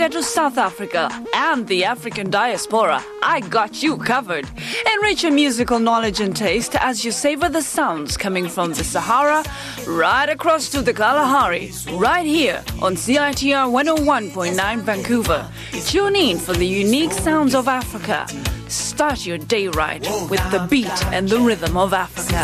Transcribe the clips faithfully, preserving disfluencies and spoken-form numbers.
To South Africa and the African diaspora, I got you covered. Enrich your musical knowledge and taste as you savor the sounds coming from the Sahara right across to the Kalahari, right here on C I T R one oh one point nine Vancouver. Tune in for the unique sounds of Africa. Start your day right with the beat and the rhythm of Africa.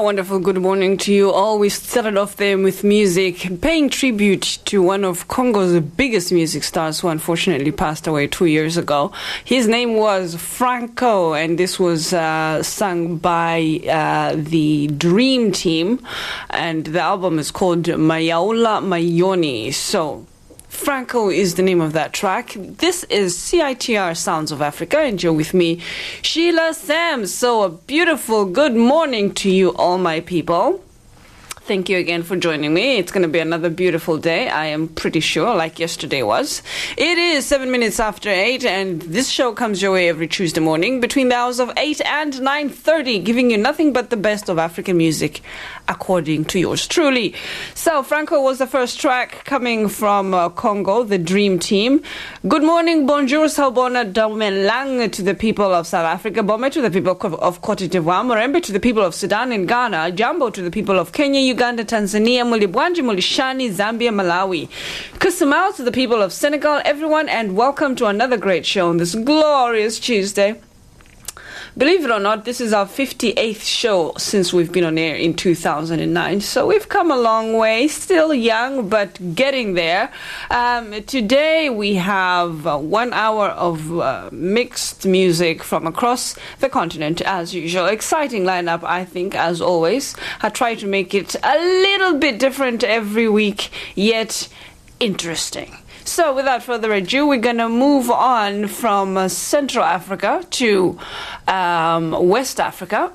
wonderful good morning to you all. We started off there with music, paying tribute to one of Congo's biggest music stars who unfortunately passed away two years ago. His name was Franco, and this was uh, sung by uh, the Dream Team, and the album is called Mayaula Mayoni. So, Franco is the name of that track. This is C I T R Sounds of Africa, and you're with me, Sheila Sams. So a beautiful good morning to you all, my people. Thank you again for joining me. It's going to be another beautiful day, I am pretty sure, like yesterday was. It is seven minutes after eight, and this show comes your way every Tuesday morning between the hours of eight and nine thirty, giving you nothing but the best of African music, according to yours truly. So, Franco was the first track coming from uh, Congo, the Dream Team. Good morning, bonjour, salbona, domelang to the people of South Africa, bome to the people of Cote d'Ivoire, morembe to the people of Sudan and Ghana, jambo to the people of Kenya, Uganda, Tanzania, Mulibwanji, Mulishani, Zambia, Malawi. Kusamau to the people of Senegal, everyone, and welcome to another great show on this glorious Tuesday. Believe it or not, this is our fifty-eighth show since we've been on air in two thousand nine. So we've come a long way, still young, but getting there. Um, today we have uh, one hour of uh, mixed music from across the continent, as usual. Exciting lineup, I think, as always. I try to make it a little bit different every week, yet interesting. So, without further ado, we're going to move on from uh, Central Africa to um, West Africa.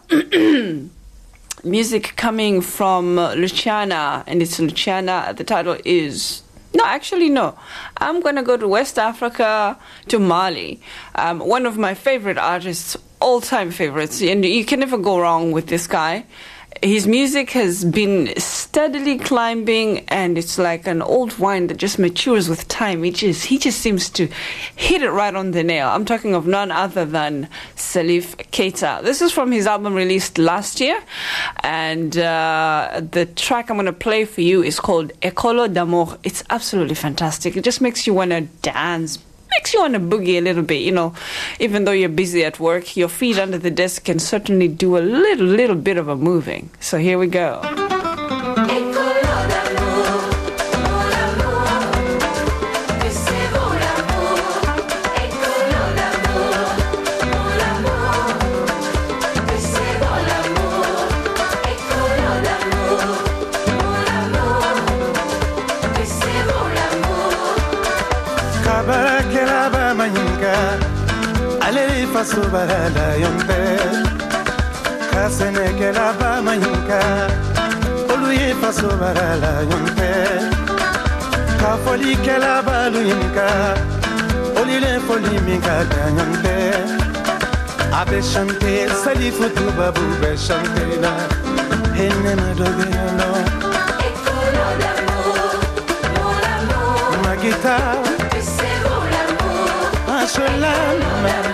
Music coming from uh, Luciana, and it's Luciana. The title is... No, actually, no. I'm going to go to West Africa, to Mali. Um, one of my favorite artists, all-time favorites, and you can never go wrong with this guy. His music has been steadily climbing, and it's like an old wine that just matures with time. He just, he just seems to hit it right on the nail. I'm talking of none other than Salif Keita. This is from his album released last year, and uh, the track I'm going to play for you is called École d'Amour. It's absolutely fantastic. It just makes you want to dance, makes you want to boogie a little bit, you know. Even though you're busy at work, your feet under the desk can certainly do a little, little bit of a moving. So here we go. Subara la yombe kasene ke la ba manyuka oluye fa subara la yombe ka foli ke la ba luyinka olile foli minka yombe abe chante Salif tu babu be chante la henne ma dobe no École d'amour mon amour ma guitare c'est mon amour un seul amour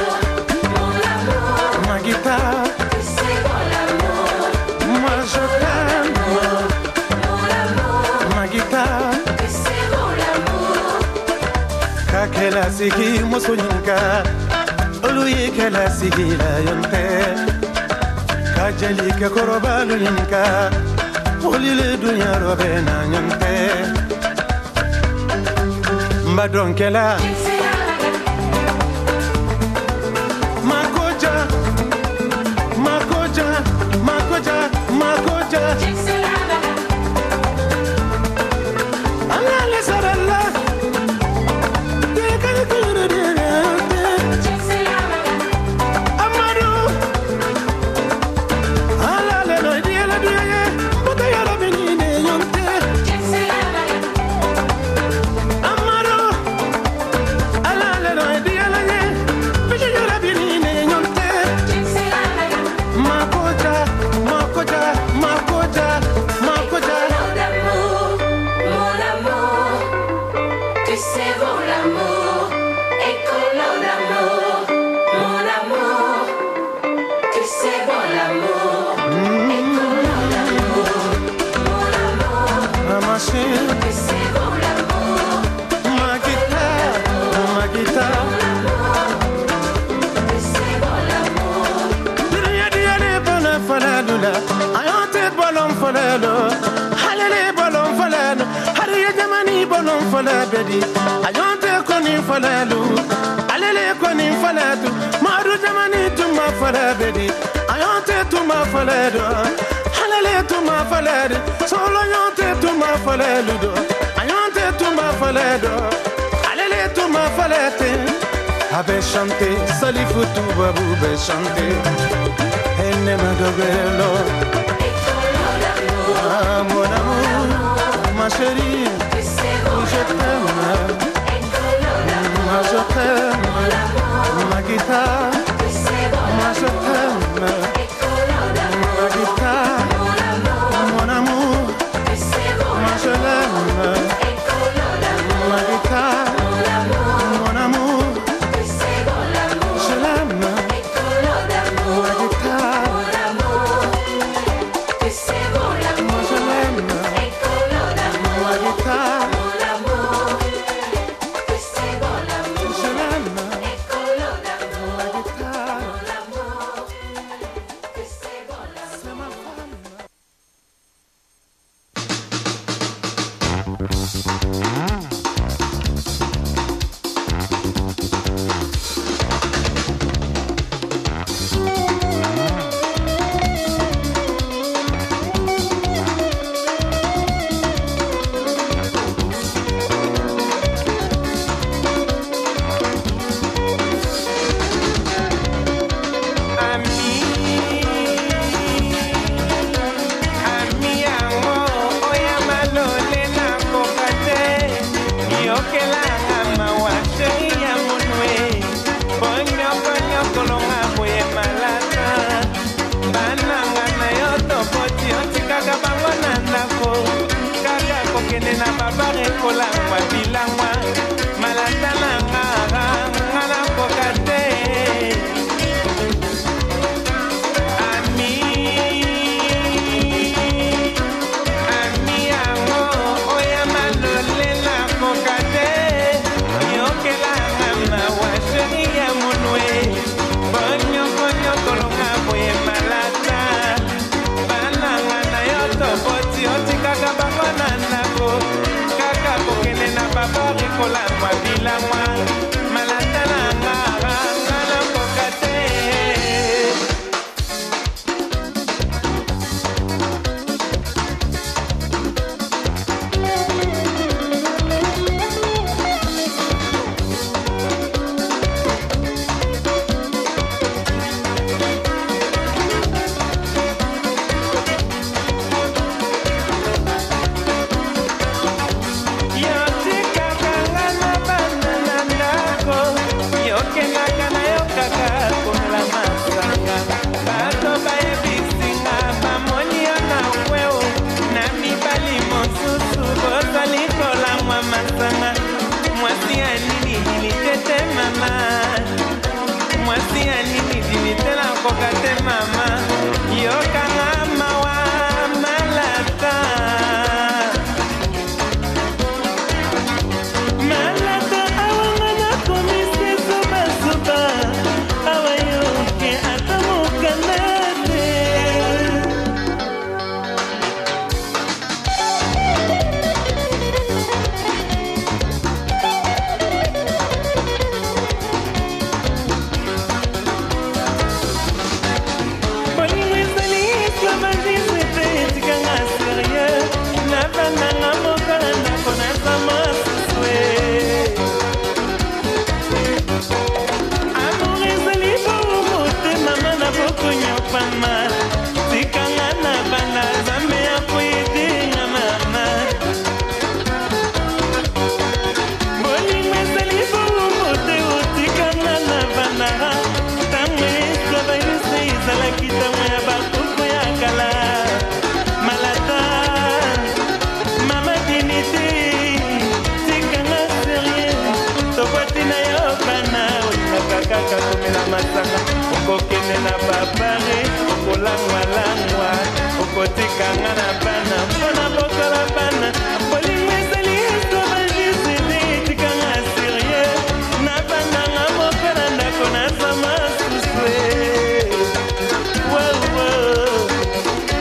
guitare, c'est bon l'amour. Moi je t'aime, mon amour. Ma guitare, c'est bon l'amour. Kakela sigi musunyinka, oluye kela sigi la yonte. Kajali ke koroba lunyinka, olile dunya robe na yonte. Mbadonkela. Makoja, Makoja, Allah le sarala, dekha kuru de, Amadu, Allah le no dia la duye, bota ya la benine yonte, Amadu, fala bedi ayonte koni fala lu alele koni fala tu maru jamani tuma fala bedi ayonte tuma fala do alele tuma fala do solo ayonte tuma fala lu do ayonte tuma fala do alele tuma fala te abe chanté salifutu babu be chanté enne madogelo ah mon amour ma chérie je t'aime moi je t'aime ma guitare moi je t'aime ma guitare mon amour moi je l'aime ma guitare mon amour je l'aime ma guitare moi je l'aime ma guitare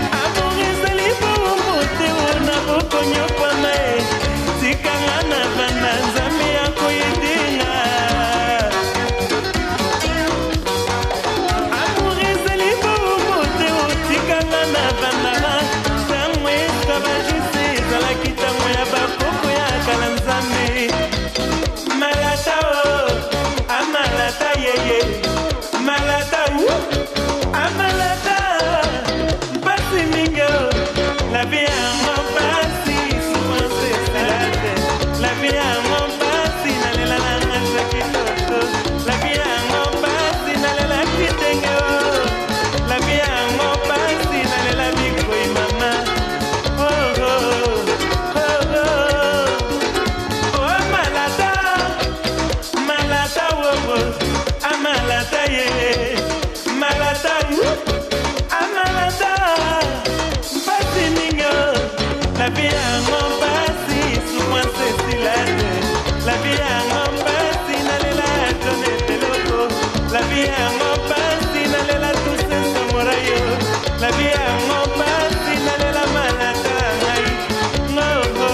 Sikangana La vie en mon passé, souvent c'est silade. La vie en mon passé, n'allez la donner de l'eau. La vie en mon passé, n'allez la toucher samouraïo. La vie en mon passé, n'allez la manatanaï. No, oh.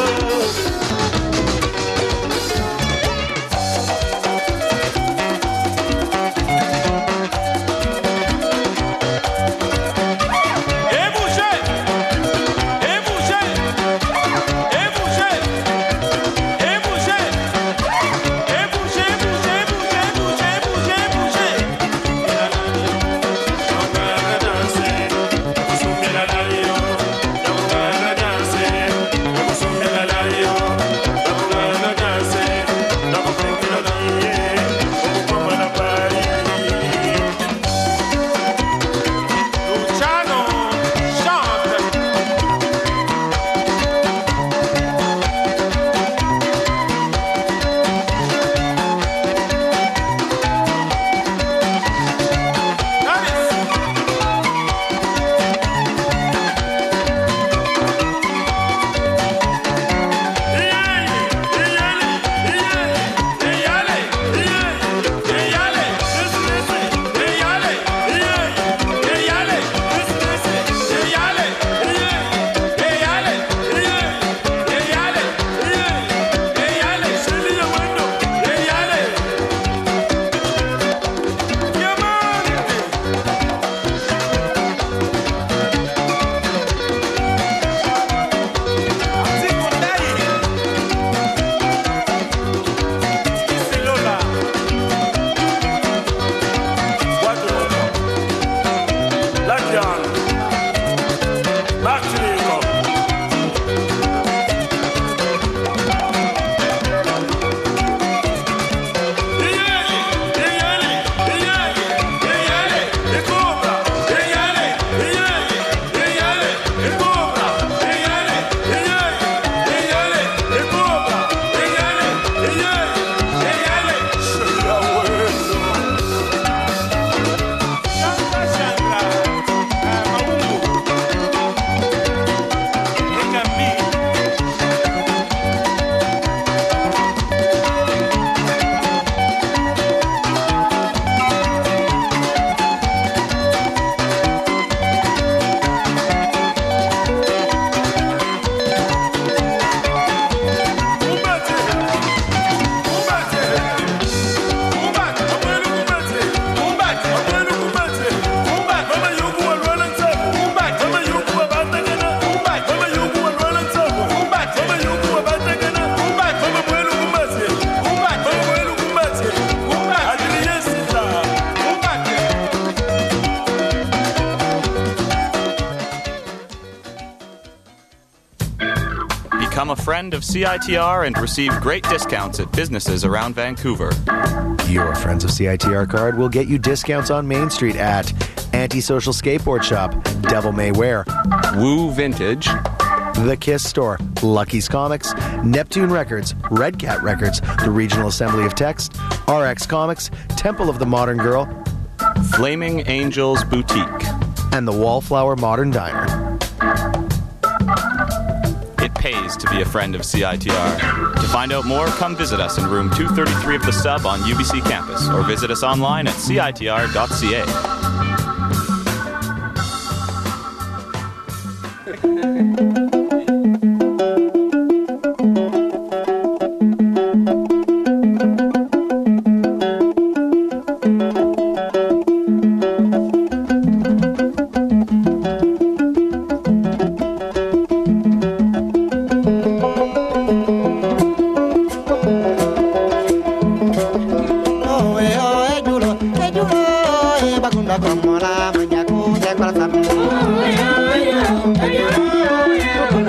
Become a friend of C I T R and receive great discounts at businesses around Vancouver. Your Friends of C I T R card will get you discounts on Main Street at Antisocial Skateboard Shop, Devil May Wear, Woo Vintage, The Kiss Store, Lucky's Comics, Neptune Records, Red Cat Records, the Regional Assembly of Text, R X Comics, Temple of the Modern Girl, Flaming Angels Boutique, and the Wallflower Modern Diner. It pays to be a friend of C I T R. To find out more, come visit us in room two thirty-three of the Sub on U B C campus, or visit us online at C I T R dot C A. Como la mañana, con la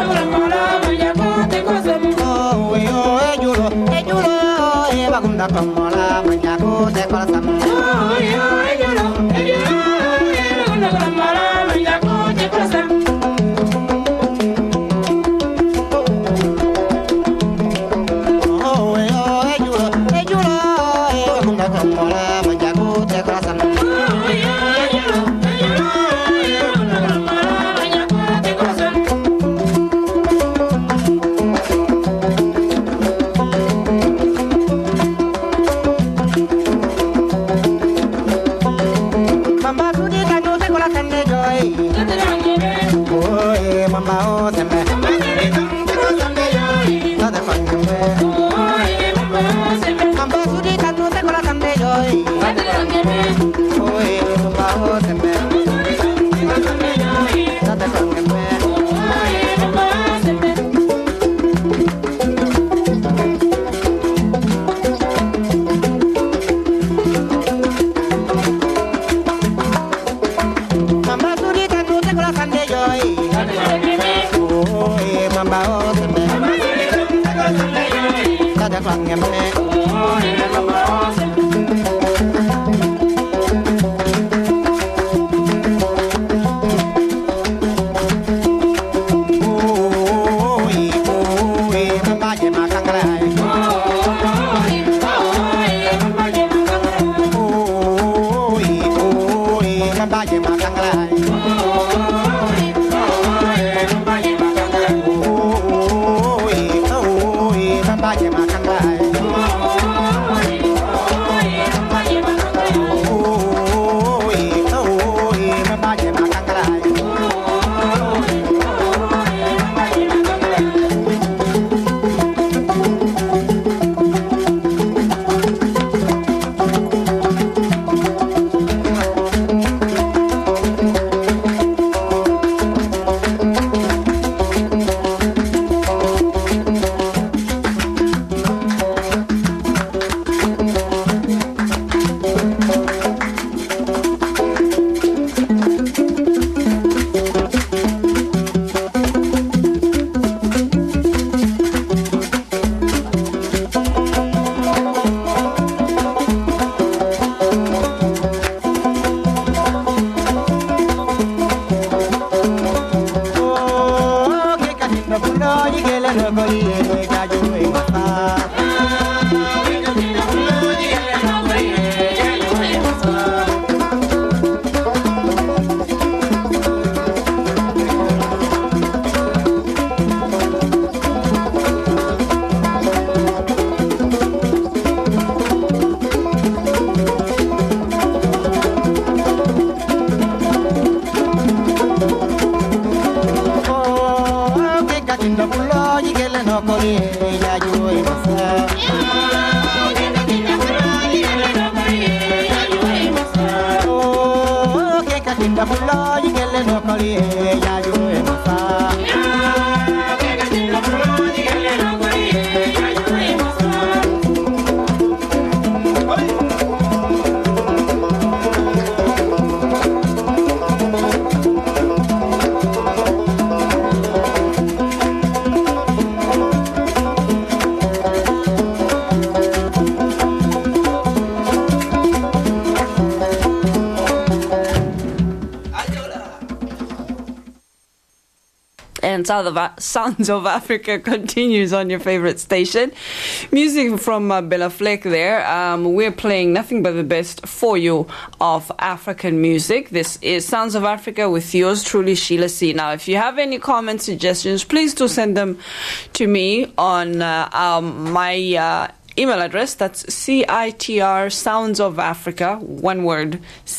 Sounds of Africa continues on your favorite station. Music from uh, Bella Fleck there. Um, we're playing nothing but the best for you of African music. This is Sounds of Africa with yours truly, Sheila C. Now, if you have any comments, suggestions, please do send them to me on uh, um, my uh, email address. That's C I T R Sounds of Africa, one word,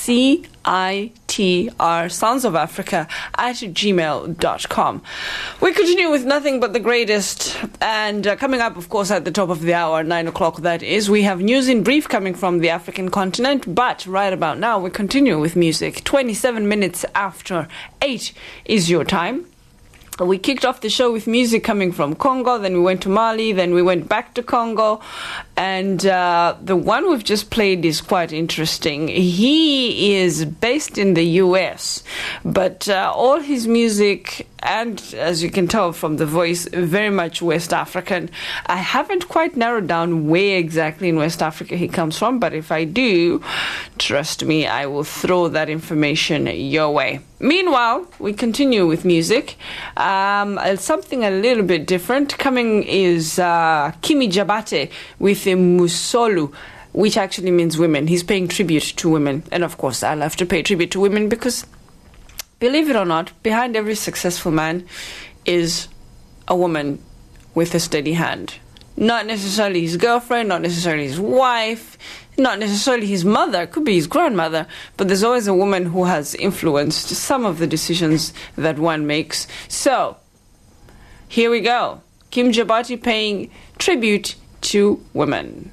C I T R Sounds of Africa at gmail dot com. We continue with nothing but the greatest, and uh, coming up, of course, at the top of the hour, nine o'clock that is, we have news in brief coming from the African continent, but right about now we continue with music. twenty-seven minutes after eight is your time. We kicked off the show with music coming from Congo, then we went to Mali, then we went back to Congo, and uh, the one we've just played is quite interesting. He is based in the U S, but uh, all his music, and as you can tell from the voice, very much West African. I haven't quite narrowed down where exactly in West Africa he comes from, but if I do, trust me, I will throw that information your way. Meanwhile, we continue with music. Um, something a little bit different. Coming is uh, Kimi Jabate with Musolu, which actually means women. He's paying tribute to women. And of course, I love to pay tribute to women because, believe it or not, behind every successful man is a woman with a steady hand. Not necessarily his girlfriend, not necessarily his wife, not necessarily his mother, could be his grandmother, but there's always a woman who has influenced some of the decisions that one makes. So, here we go. Kim Jabati paying tribute to women.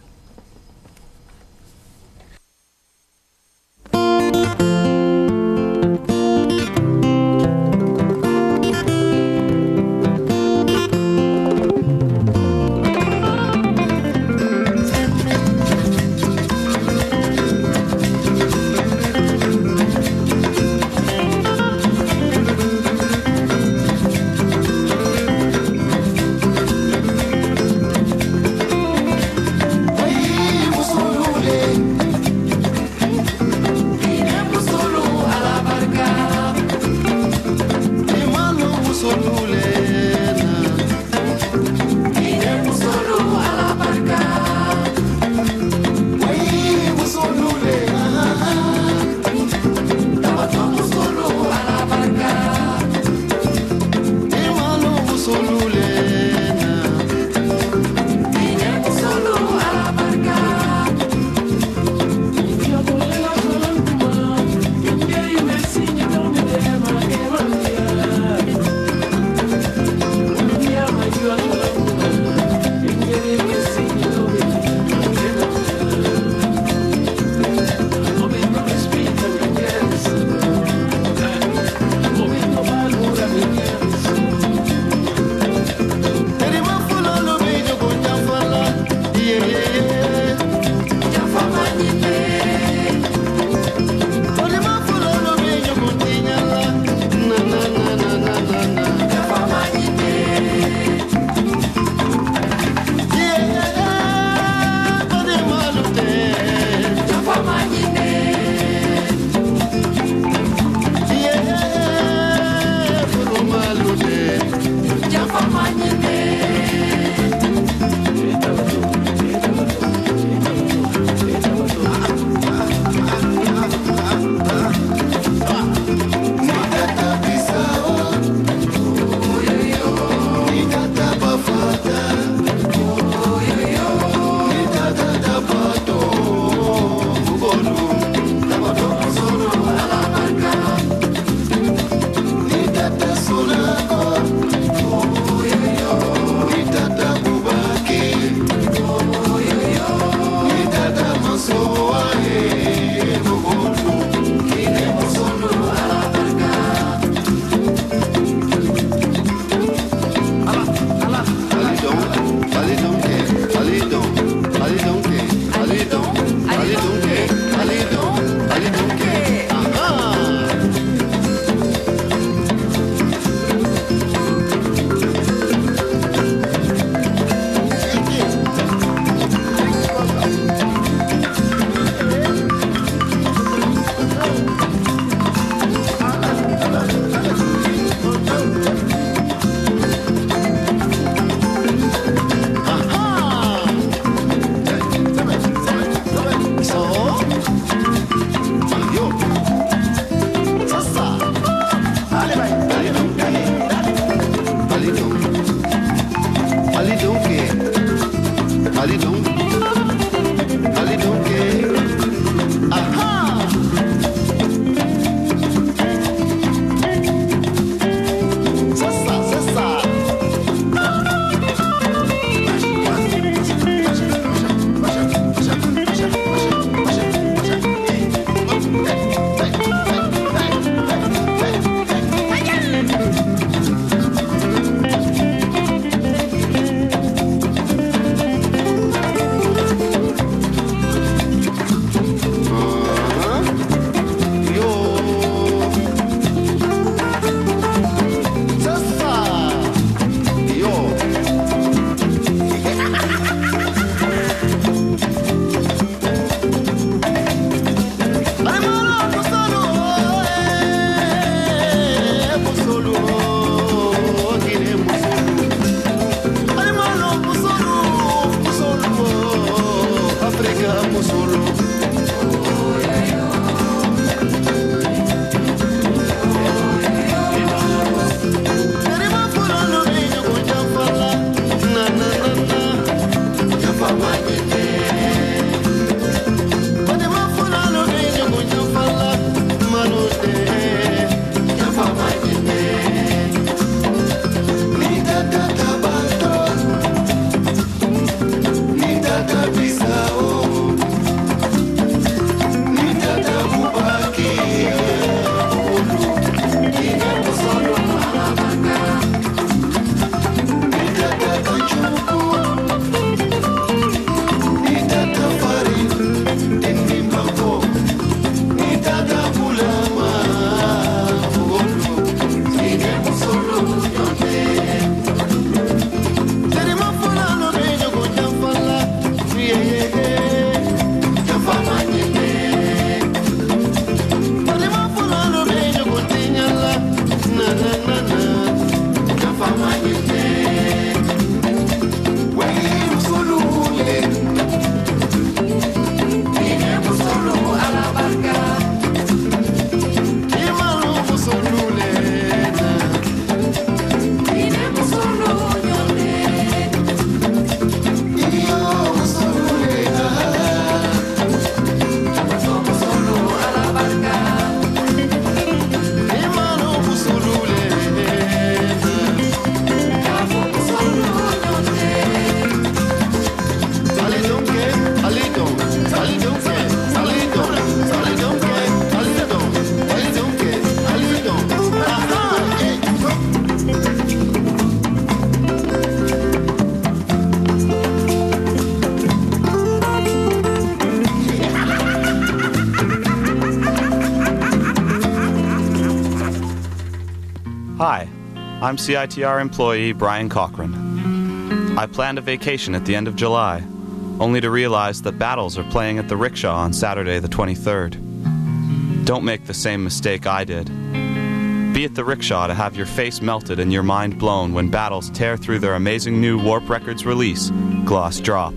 I'm C I T R employee Brian Cochran. I planned a vacation at the end of July, only to realize that Battles are playing at the Rickshaw on Saturday the twenty-third. Don't make the same mistake I did. Be at the Rickshaw to have your face melted and your mind blown when Battles tear through their amazing new Warp Records release, Gloss Drop.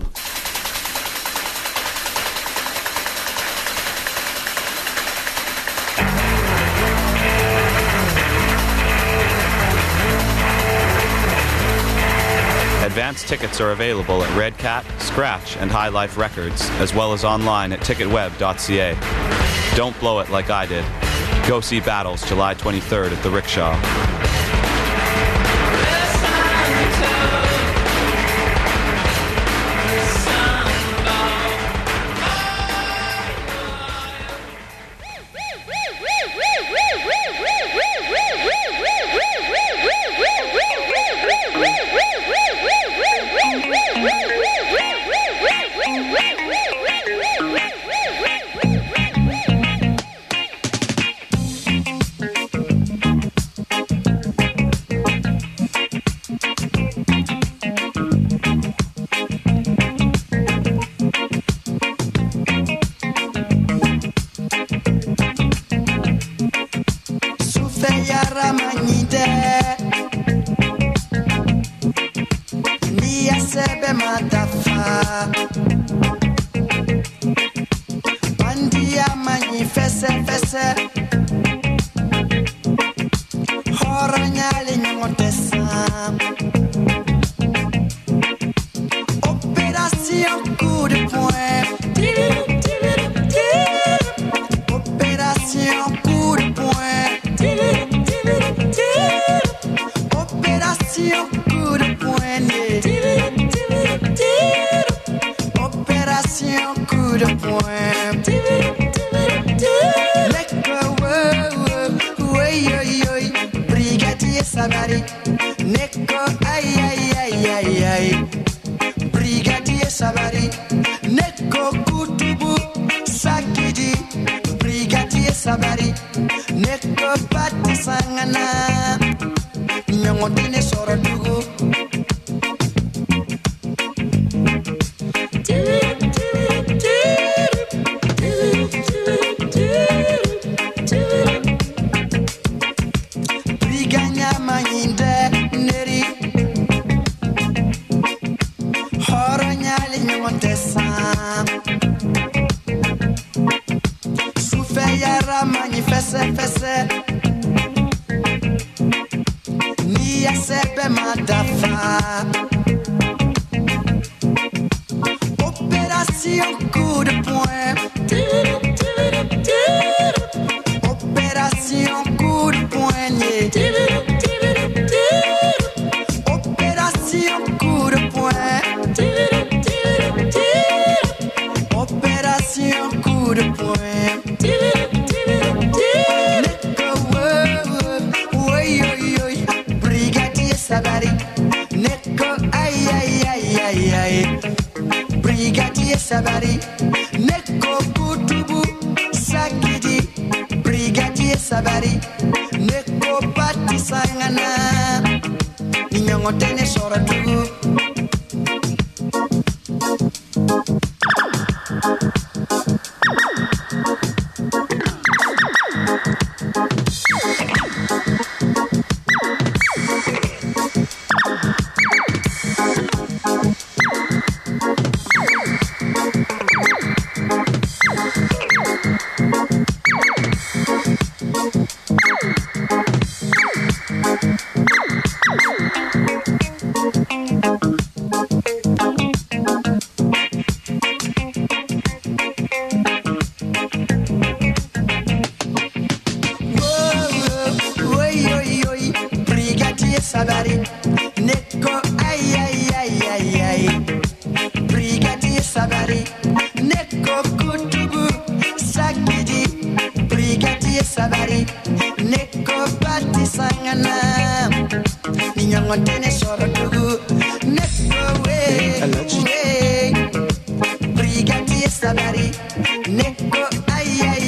Advance tickets are available at Red Cat, Scratch, and High Life Records, as well as online at ticket web dot c a. Don't blow it like I did. Go see Battles July twenty-third at the Rickshaw.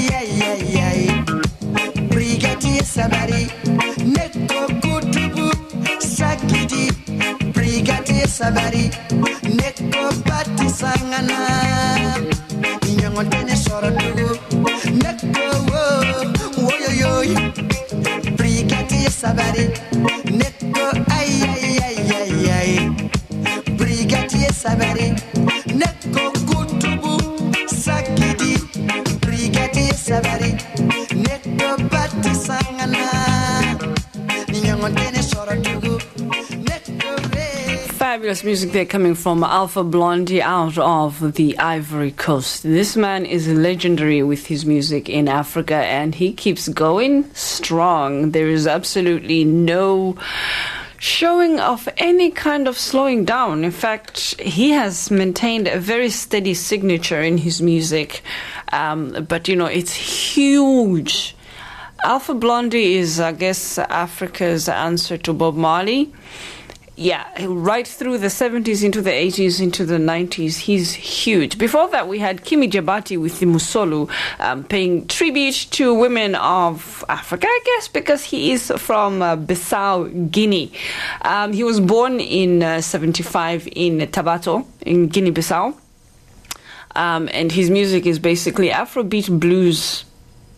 Sabari, neko kutubu sabari neko pati sangana inyangon tene soro dugu neko wo yo yo brigati sabari neko ay ay ay ay ay brigati sabari neko kutubu sakidi brigati sabari neko pati sangana inyangon tene soro dugu. Fabulous music there coming from Alpha Blondy out of the Ivory Coast. This man is legendary with his music in Africa and he keeps going strong. There is absolutely no showing of any kind of slowing down. In fact, he has maintained a very steady signature in his music. Um, but, you know, it's huge. Alpha Blondy is, I guess, Africa's answer to Bob Marley. Yeah, right through the seventies into the eighties into the nineties, he's huge. Before that, we had Kimi Jabati with the Musolu, um, paying tribute to women of Africa, I guess, because he is from uh, Bissau, Guinea. Um, he was born in uh, seventy-five in Tabato, in Guinea-Bissau. Um, and his music is basically Afrobeat blues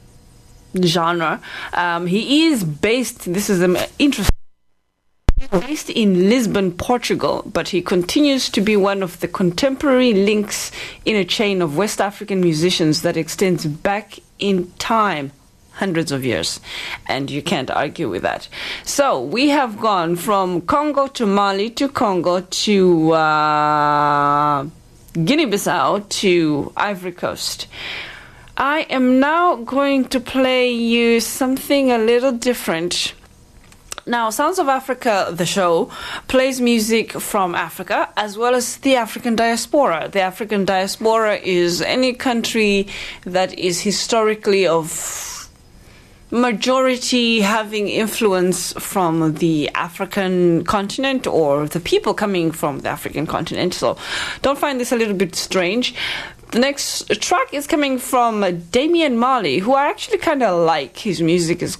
genre. Um, he is based, this is um, interesting, based in Lisbon, Portugal, but he continues to be one of the contemporary links in a chain of West African musicians that extends back in time, hundreds of years, and you can't argue with that. So we have gone from Congo to Mali to Congo to uh, Guinea-Bissau to Ivory Coast. I am now going to play you something a little different. Now, Sounds of Africa, the show, plays music from Africa as well as the African diaspora. The African diaspora is any country that is historically of majority having influence from the African continent or the people coming from the African continent. So don't find this a little bit strange. The next track is coming from Damian Marley, who I actually kind of like. His music is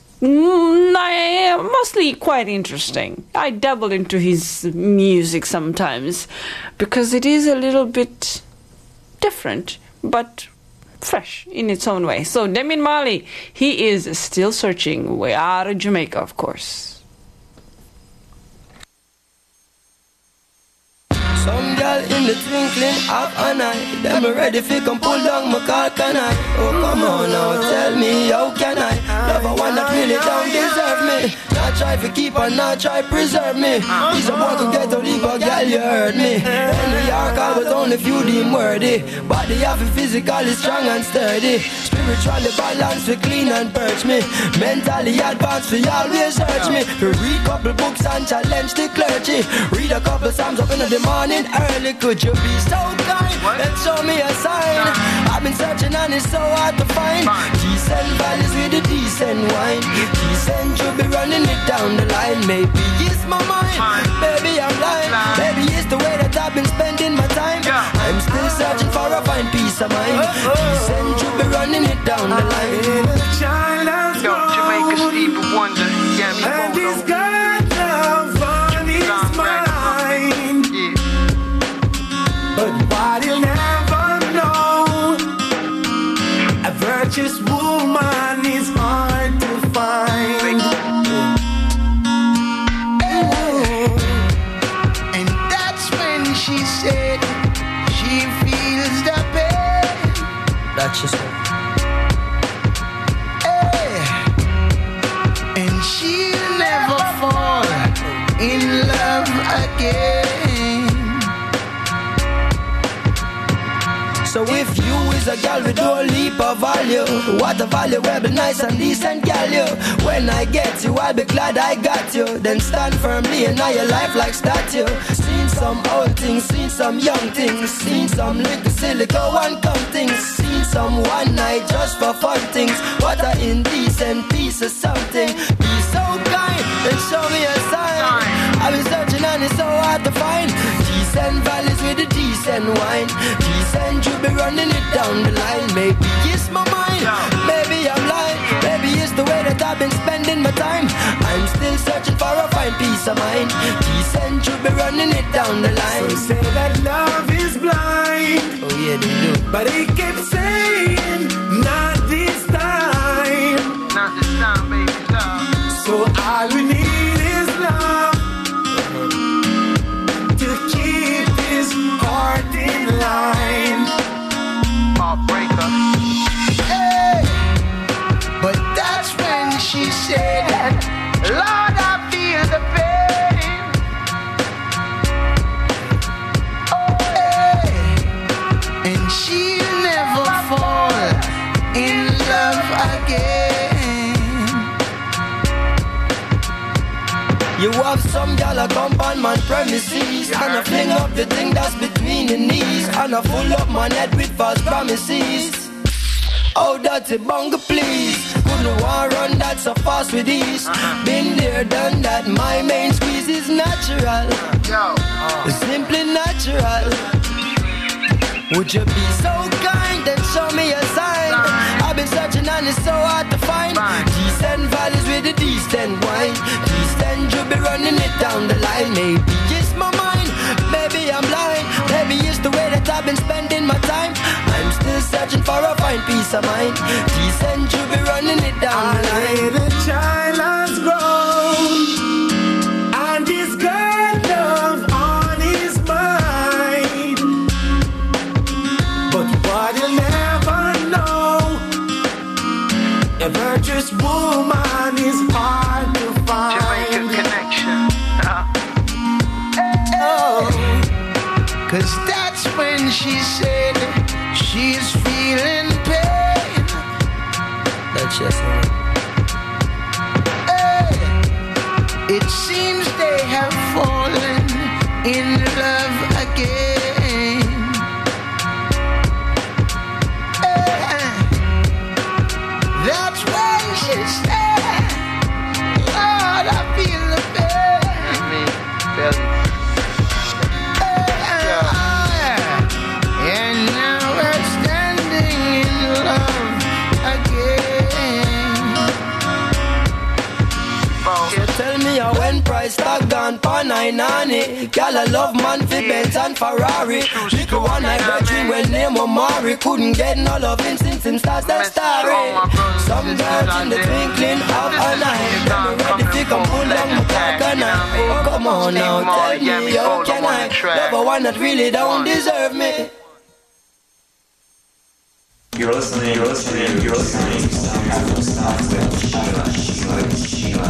Mm, mostly quite interesting. I dabble into his music sometimes because it is a little bit different but fresh in its own way. So Damian Marley, he is still searching. We are in Jamaica, of course. Some girl in the twinkling of an eye, them ready fi come pull down my car, can I? Oh come on now, tell me how can I love a one that really don't deserve me? Not try to keep and not try preserve me. He's a boy to get to leave a girl, you heard me. In New York I was only few deemed worthy. Body have it physically strong and sturdy. Spiritually balanced, we clean and purge me. Mentally advanced, we always search me. To read couple books and challenge the clergy. Read a couple psalms up in the morning early. Could you be so kind and show me a sign? I've been searching and it's so hard to find. Decent values with a decent wine. Decent should be running it down the line. Maybe it's my mind, maybe I'm lying. Maybe it's the way that I've been spending my time. I'm still searching for a fine peace of mind. Decent should be running it down the line. Yo, Jamaica Stevie Wonder, yeah, me And he's got love on his mind. Yeah. But what he'll never know, a virtuous woman is hard to find. And that's when she said she feels the pain. That's just it. And she'll never fall in love again. So if you is a girl with no leap of value, what a valuable, nice and decent girl you. When I get you, I'll be glad I got you. Then stand firmly in all your life like statue. Seen some old things, seen some young things, seen some little silly go and come things, seen some one night just for fun things. What a indecent piece of something. Be so kind and show me a sign. I've been searching and it's so hard to find. Decent values with a decent wine. Decent you be running it down the line. Maybe it's my mind, maybe I'm lying. Maybe it's the way that I've been spending my time. I'm still searching for a fine peace of mind. Decent should be running it down the line. So say that love is blind. Oh yeah, they do. But he kept saying, not this time. Not this time, baby, stop. So all we need is love to keep this heart in line. Heartbreaker. Hey, but that's when she said, Lord, I feel the pain. Hey, and she'll never fall in love again. You have some gal a come on man premises, and I fling up the thing that's between your knees, and I full up my net with false promises. Oh, that's a bunga, please. Couldn't want run that so fast with ease. Been there, done that. My main squeeze is natural. Yo. It's simply natural. Would you be so kind and show me a sign? I've been searching and it's so hard to find. Decent valleys with a decent wine. Decent you be running it down the line. Maybe it's my mind, maybe I'm blind. Maybe it's the way that I've been spending my time. I'm still searching for a fine peace of mind. Decent you be running it down the line. The child has grown, and he's got love on his mind. But what he'll never know, a virtuous woman is hard to find. Jamaican connection. Uh. Oh, cause that's when she said she's feeling pain. That's just it. Hey, it seems they have fallen in love again. Hey, that's when she said, Lord, I feel the pain. Me, belly. And now we're standing in love again. You tell me how when price tag gone for nine ninety. Girl, I love man for Benz and Ferrari. Little one I virgin when name Omari. Couldn't get no love in since him starts that story. Some girls in the twinkling of an eye. Them ready to come pull on my cock and I. Oh, come on now, tell me how can I love a one that really don't deserve me? You're listening, you're listening, you're listening to Stop, Stop, Sheila, Sheila, Sheila.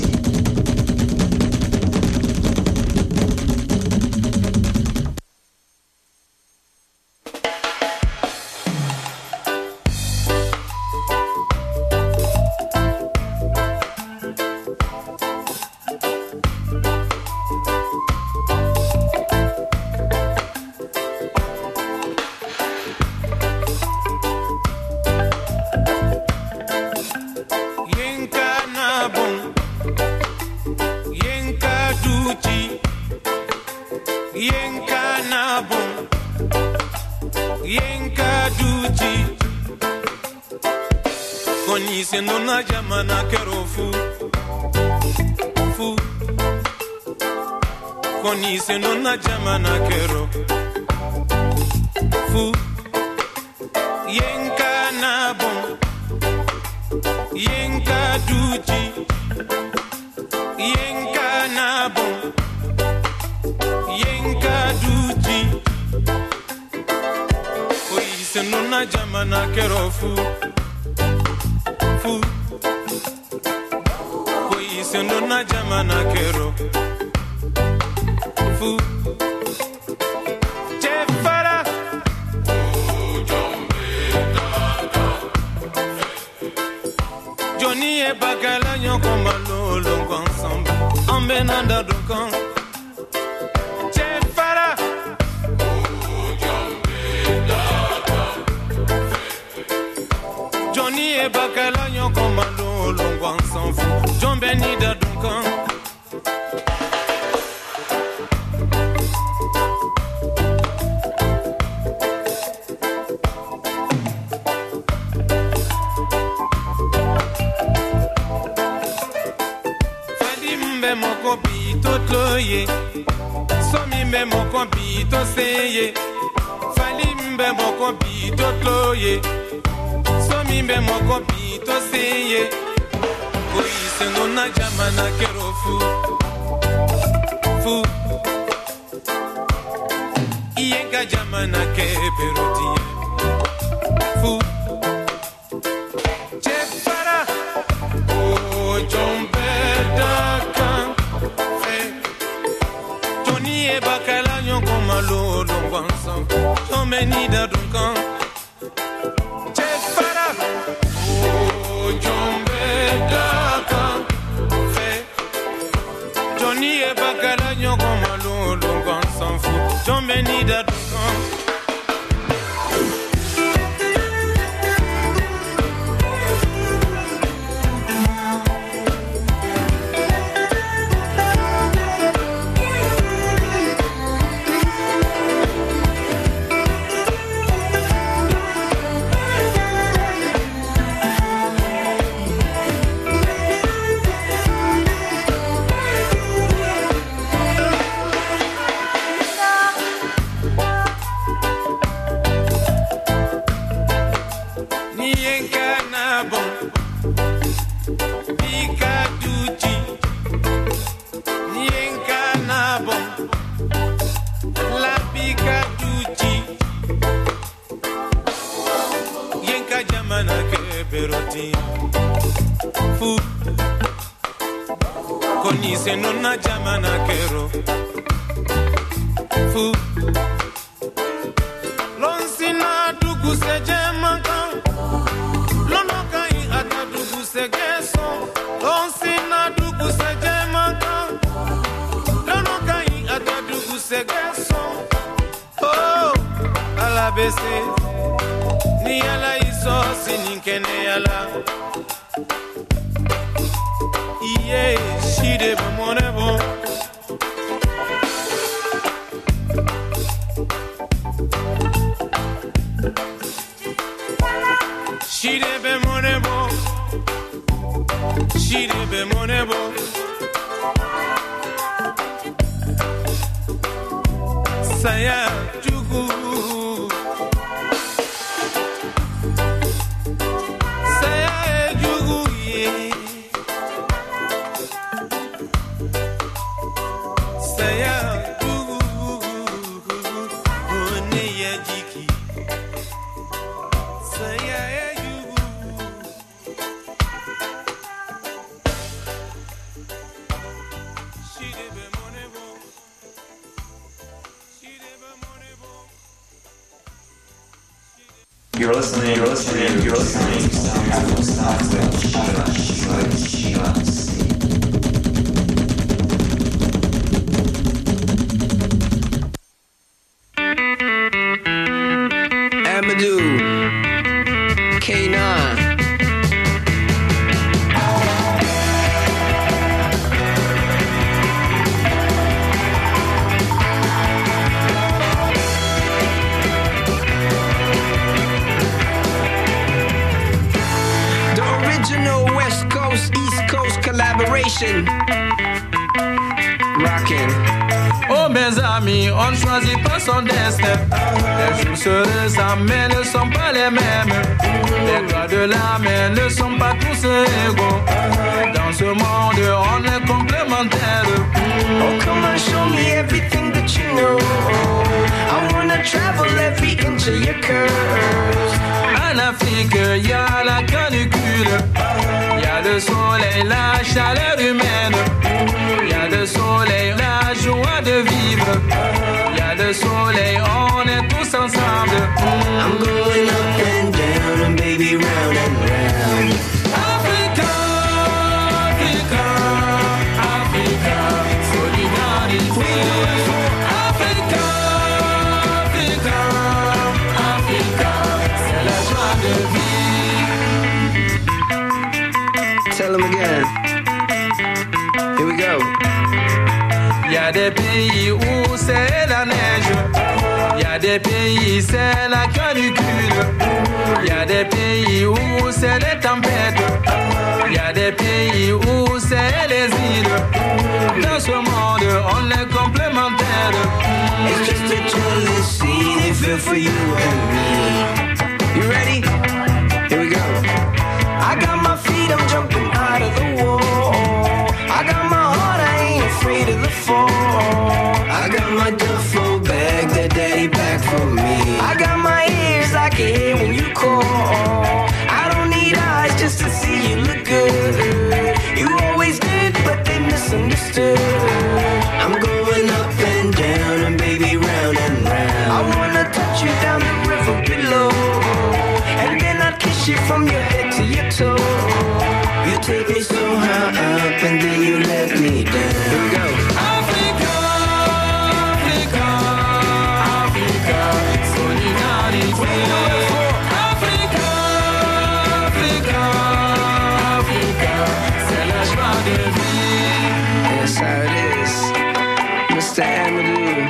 Siendo una llamana quiero fu, fu. Koni siendo una llamana quiero, fu. Yenka nabon, yenka duji, yenka nabon, yenka duji. Koni siendo una llamana quiero fu. Fu, koi sendo na jamana kero. Fu, Jefara. Johnny e bagala nyon komalo longo ensemble. Ambenanda dokan. Jefara. Johnny e bagala nyon komando longo ensemble. John Benny da Duncan. ye. So mi me mo compito seye. Fali mbe mo compito tloye. So mi me mo compito seye. Oi se non na jamana kero fu. Fu. Iyenga jamana ke perotie. Fu. Chepara. Oh jombe dakan. Fe. Tony e bakala nyongo malo longwansan. Jomeni da dunkan. Chepara. Oh jombe dakan. Fe. Tony e bakala nyongo malo longwansan fu. Jomeni da dunkan. Fu Koni se non na jamana kero. Fu Lon sina dugu se jemankan. Lono kai ata dugu se geso. Lon sina dugu se jemankan. Lono kai ata dugu se geso. Oh ala bese ni ala iso sininkene ala. Yeah, she did be monebo. She did be monebo. She did be monebo. Saya jugu. Saya jugu yeah. You're listening, you're listening, you're listening to Sound Capital Start with Sheila, Sheila, Sheila C. Amadou, K nine. West Coast, East Coast collaboration. Rockin'. Oh mes amis, on ne choisit pas son destin. Les jours se ressemblent, ne sont pas les mêmes. Les doigts de la main ne sont pas tous égaux. Dans ce monde, on est complémentaires. Oh come on, show me everything that you know. I wanna travel every inch of your curves. En Afrique, y a la canicule. Y a le soleil, la chaleur humaine. Y a le soleil, la joie de vivre. Y a le soleil, on est tous ensemble. I'm going up and down and baby round and round. Africa, Africa, Africa, solidarité. Africa, Africa, Africa, c'est la joie de vivre. Tell them again. Here we go. Y a des pays où c'est la neige. Y a des pays c'est la canicule. Y a des pays où c'est les tempêtes. y a des pays où c'est les îles. Dans ce monde, on est complémentaires. It's just a jealousy they feel for you and me. You ready? Here we go. I got my feet, I'm jumping out of the wall. I got my heart, I ain't afraid of the fall. I got my duffel bag that daddy packed for me. I got my ears, I can hear when you call. I don't need eyes just to see you look good. You always did, but they misunderstood. I'm going up and down and baby round and round. I wanna touch you down the river below, and then I'd kiss you from your head to your toe. You take me so high up and then you let me down. Here we go. Africa, Africa, Africa, solidarité. Africa, Africa, Africa, c'est la joie de vivre. That's how it is. Mister Amadou,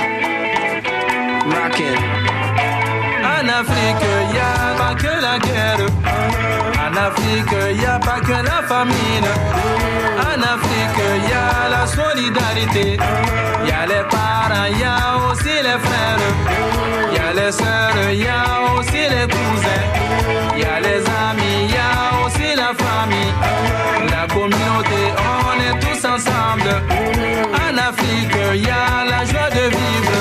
rockin'. En Afrique, y a pas que la guerre. En Afrique, y a pas que la famine. En Afrique, y a la solidarité. Y a les parents, y a aussi les frères. Y a les sœurs, y a aussi les cousins. Y a les amis, y a aussi la famille. La communauté, on est tous ensemble. En Afrique, y a la joie de vivre.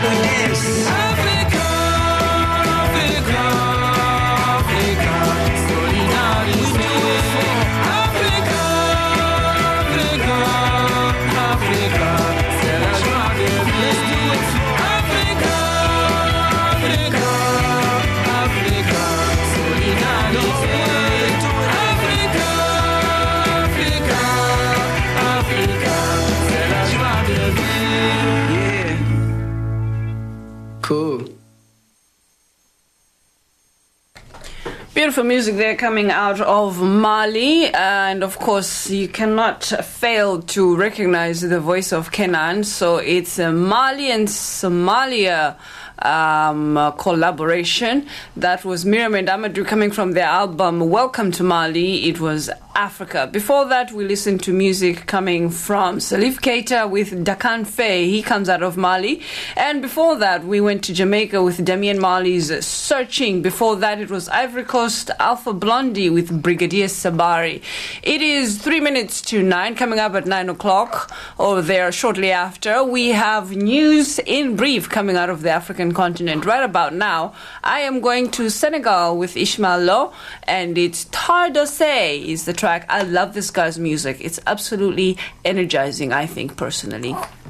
Afrique, Afrique, Afrique, solidarité. Afrique, Afrique, Afrique, c'est la joie de vivre. Afrique, Afrique, Afrique, solidarité. Afrique, Afrique, Afrique, c'est la joie de vivre. Yeah. Cool. Beautiful music there coming out of Mali, and of course you cannot fail to recognize the voice of Kenan. So it's a Mali and Somalia um, uh, collaboration. That was Miriam and Amadou coming from their album Welcome to Mali. It was Africa. Before that, we listened to music coming from Salif Keita with Dakan Faye. He comes out of Mali. And before that, we went to Jamaica with Damian Marley's Searching. Before that, it was Ivory Coast Alpha Blondy with Brigadier Sabari. It is three minutes to nine. Coming up at nine o'clock, or there shortly after, we have news in brief coming out of the African continent. Right about now, I am going to Senegal with Ishmael Lo, and it's Tardose is the track. I love this guy's music. It's absolutely energizing, I think, personally.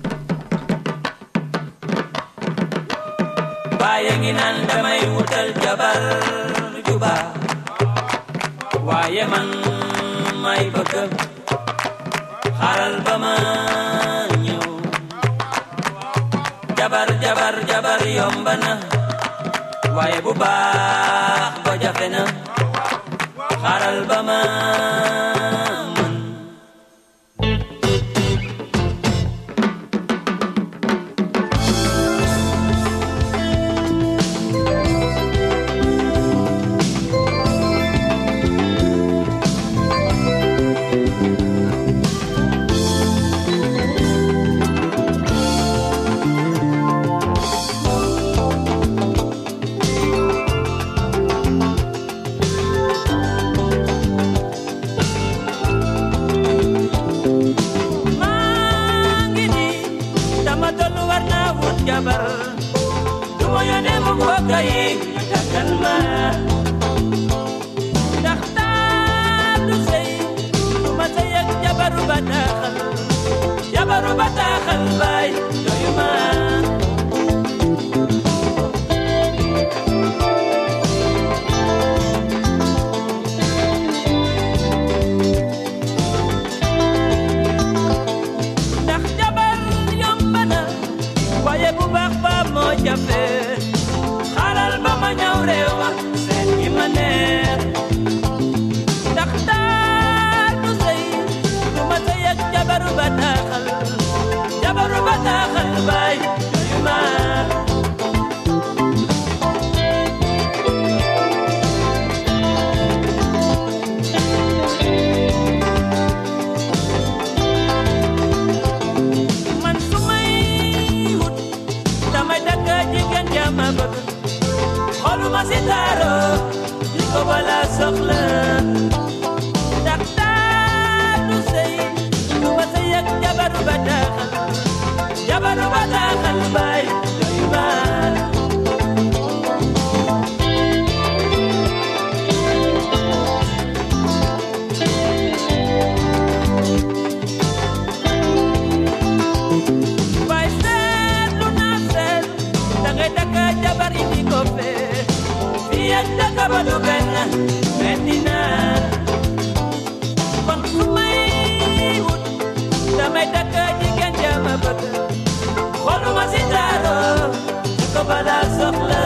Jabar jabar jabar yombana waye bu baax ba jafena xaral ba ma Jabaru batakhal, jabaru batakhal bay. ma bëgg xoluma si taaro di ko bala soxla ndax taatu sëy du ma sëy ak jabaru bataaxal jabaru bataaxal baay doy maar jabar indi ko fee fii ak daka ba du benn metti na kon su may wut damay takk jigéen jama bëgg xoluma si taaro di ko bala soxla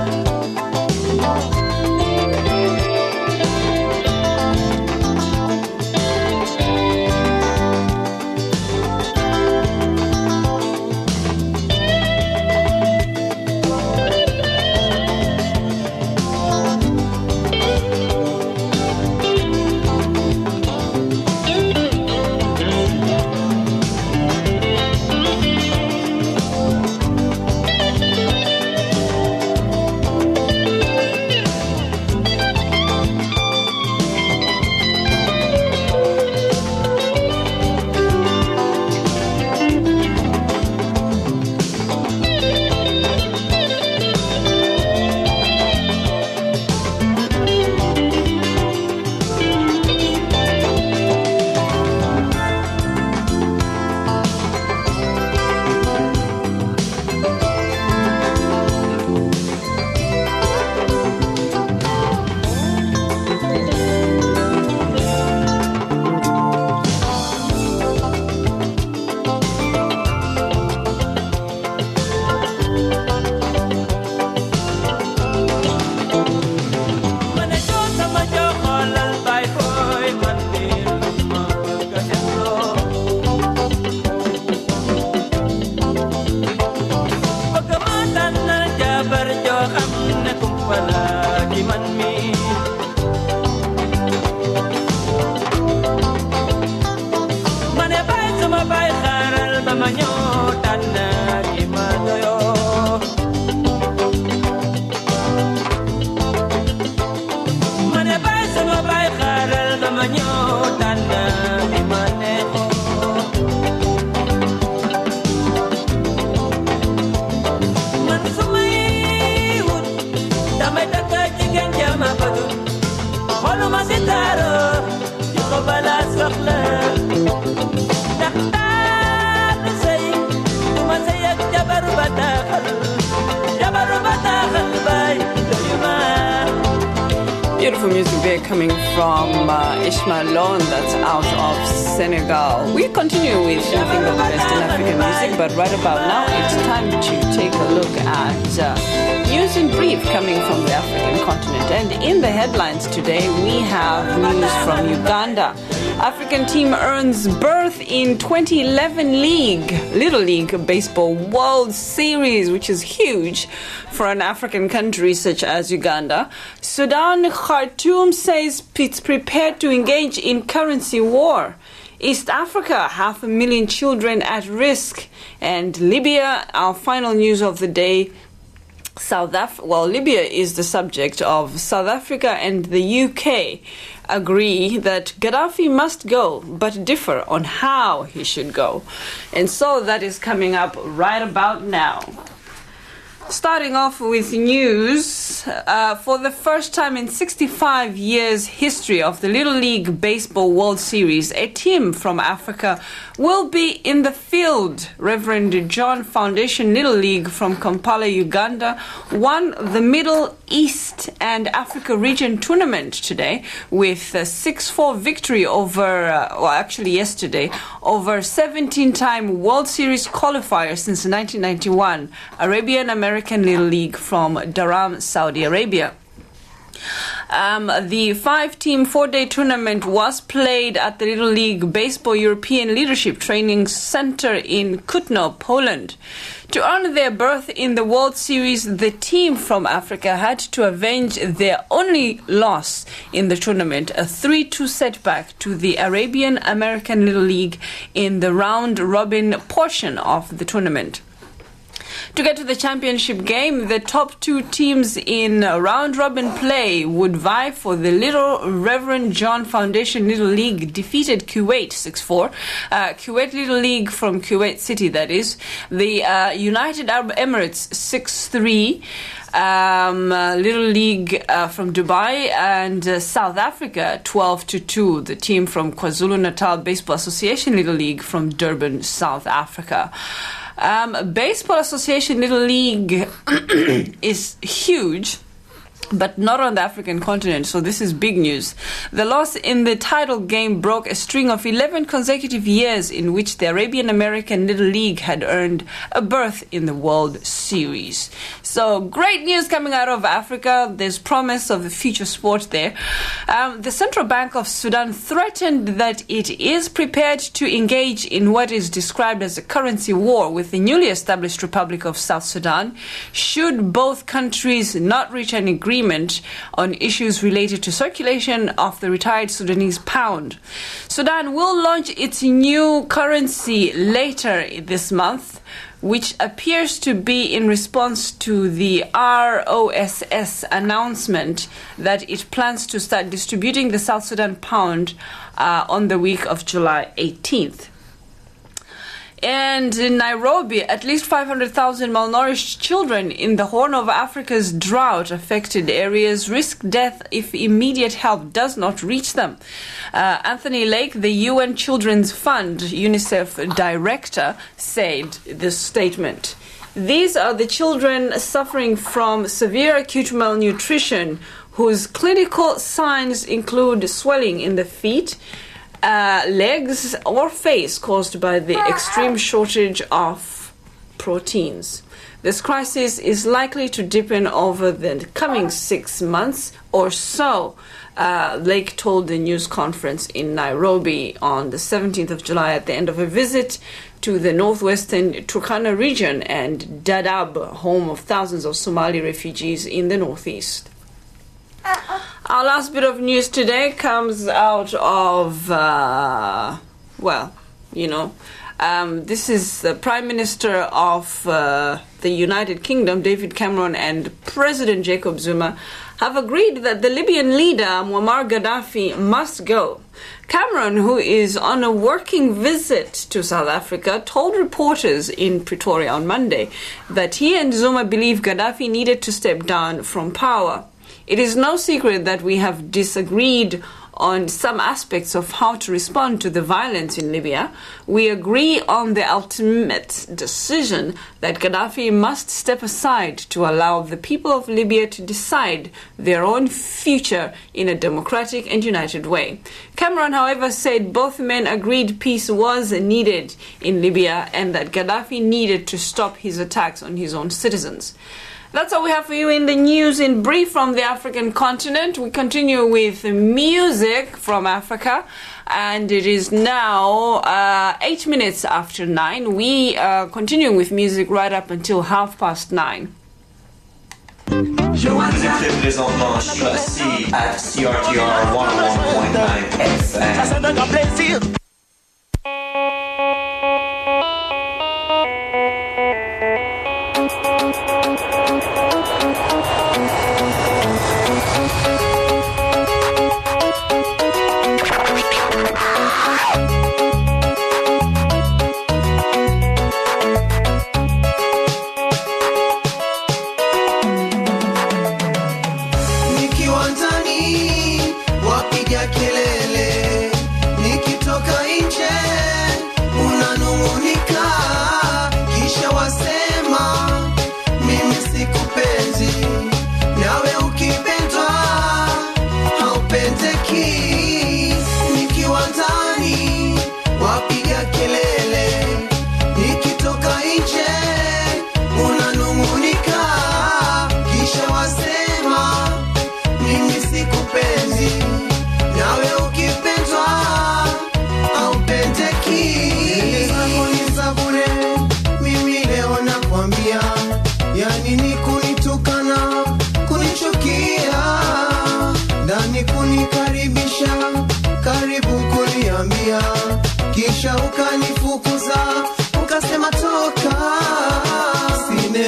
Beautiful music there coming from uh, Ismail Lone, that's out of Senegal. We continue with nothing but the best in African music, but right about now it's time to take a look at uh, news in brief coming from the African continent. And in the headlines today, we have news from Uganda. African team earns berth in twenty eleven League, Little League Baseball World Series, which is huge for an African country such as Uganda. Sudan, Khartoum says it's prepared to engage in currency war. East Africa, half a million children at risk. And Libya, our final news of the day. South Af- well, Libya is the subject of South Africa and the U K agree that Gaddafi must go, but differ on how he should go. And so that is coming up right about now. Starting off with news, uh, for the first time in sixty-five years history of the Little League Baseball World Series, a team from Africa will be in the field. Reverend John Foundation Little League from Kampala, Uganda, won the Middle East and Africa Region Tournament today with a six four victory over, uh, well, actually yesterday, over seventeen-time World Series qualifier since nineteen ninety-one, Arabian American Little League from Dharam, Saudi Arabia. Um, the five-team four-day tournament was played at the Little League Baseball European Leadership Training Center in Kutno, Poland. To earn their berth in the World Series, the team from Africa had to avenge their only loss in the tournament, a three two setback to the Arabian American Little League in the round-robin portion of the tournament. To get to the championship game, the top two teams in round-robin play would vie for the Little Reverend John Foundation Little League defeated Kuwait six four. Uh, Kuwait Little League from Kuwait City, that is. The uh, United Arab Emirates six three. Um, uh, Little League uh, from Dubai, and uh, South Africa twelve to two, the team from KwaZulu-Natal Baseball Association Little League from Durban, South Africa. Um, Baseball Association Little League is huge, but not on the African continent, so this is big news. The loss in the title game broke a string of eleven consecutive years in which the Arabian American Little League had earned a berth in the World Series. So great news coming out of Africa. There's promise of the future sport there. Um, the Central Bank of Sudan threatened that it is prepared to engage in what is described as a currency war with the newly established Republic of South Sudan should both countries not reach an agreement on issues related to circulation of the retired Sudanese pound. Sudan will launch its new currency later this month, which appears to be in response to the R O S S announcement that it plans to start distributing the South Sudan pound uh, on the week of July eighteenth. And in Nairobi, at least five hundred thousand malnourished children in the Horn of Africa's drought-affected areas risk death if immediate help does not reach them. Uh, Anthony Lake, the U N Children's Fund UNICEF director, said this statement. These are the children suffering from severe acute malnutrition, whose clinical signs include swelling in the feet, Uh, legs or face caused by the extreme shortage of proteins. This crisis is likely to deepen over the coming six months or so, uh, Lake told the news conference in Nairobi on the seventeenth of July at the end of a visit to the northwestern Turkana region and Dadaab, home of thousands of Somali refugees in the northeast. Our last bit of news today comes out of, uh, well, you know, um, this is the Prime Minister of uh, the United Kingdom, David Cameron, and President Jacob Zuma have agreed that the Libyan leader, Muammar Gaddafi, must go. Cameron, who is on a working visit to South Africa, told reporters in Pretoria on Monday that he and Zuma believe Gaddafi needed to step down from power. It is no secret that we have disagreed on some aspects of how to respond to the violence in Libya. We agree on the ultimate decision that Gaddafi must step aside to allow the people of Libya to decide their own future in a democratic and united way. Cameron, however, said both men agreed peace was needed in Libya and that Gaddafi needed to stop his attacks on his own citizens. That's all we have for you in the news in brief from the African continent. We continue with music from Africa, and it is now uh, eight minutes after nine. We are continuing with music right up until half past nine. Vous écoutez présentement Choc-C at C R T R one oh one point nine F M. Kisha ukanifukuza ukasema toka, sine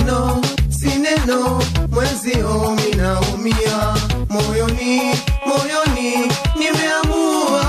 mwenzio minaumia moyoni, moyoni nimeamua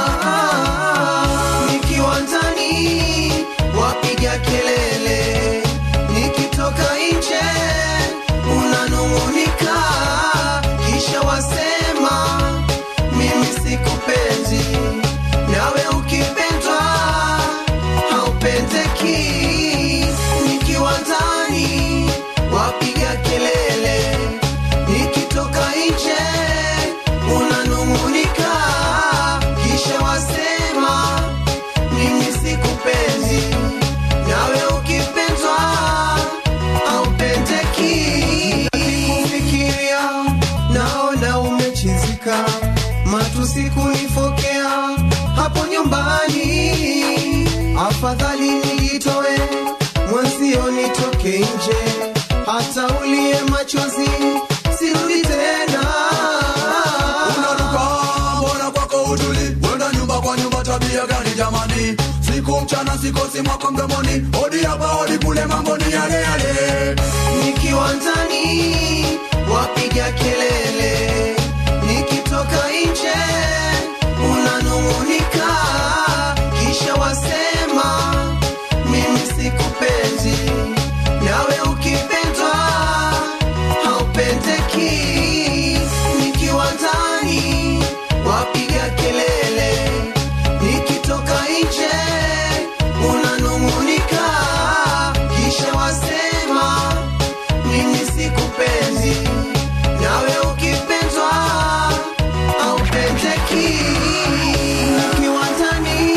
nikiwa ndani wapiga kelele, nikitoka nje unanung'unika, kisha wasema mimi sikupendi, nawe ukipendwa haupendeki. Nikiwa ndani wapiga kelele, nikitoka nje unanung'unika, kisha wasema mimi sikupendi, nawe ukipendwa haupendeki. Nikikufikiria naona umechizika, matusi kunifokea hapo nyumbani, afadhali nijitoe mwenzio nitoke nje, hata ulie machozi sirudi tena. Unaruka mbona kwako utuli, wenda nyumba kwa nyumba, tabia gani jamani? Siku mchana sikosi mwako mdomoni, odi hapa odi kule, mambo ni yale yale. Nikiwa ndani wapiga kelele, nikitoka nje unanung'unika, kisha wasema mimi sikupendi, nawe ukipendwa haupendeki. Nikiwa ndani wapiga kelele, nikitoka nje unanung'unika, kisha wasema mimi sikupendi, nawe ukipendwa haupendeki. Nikiwa ndani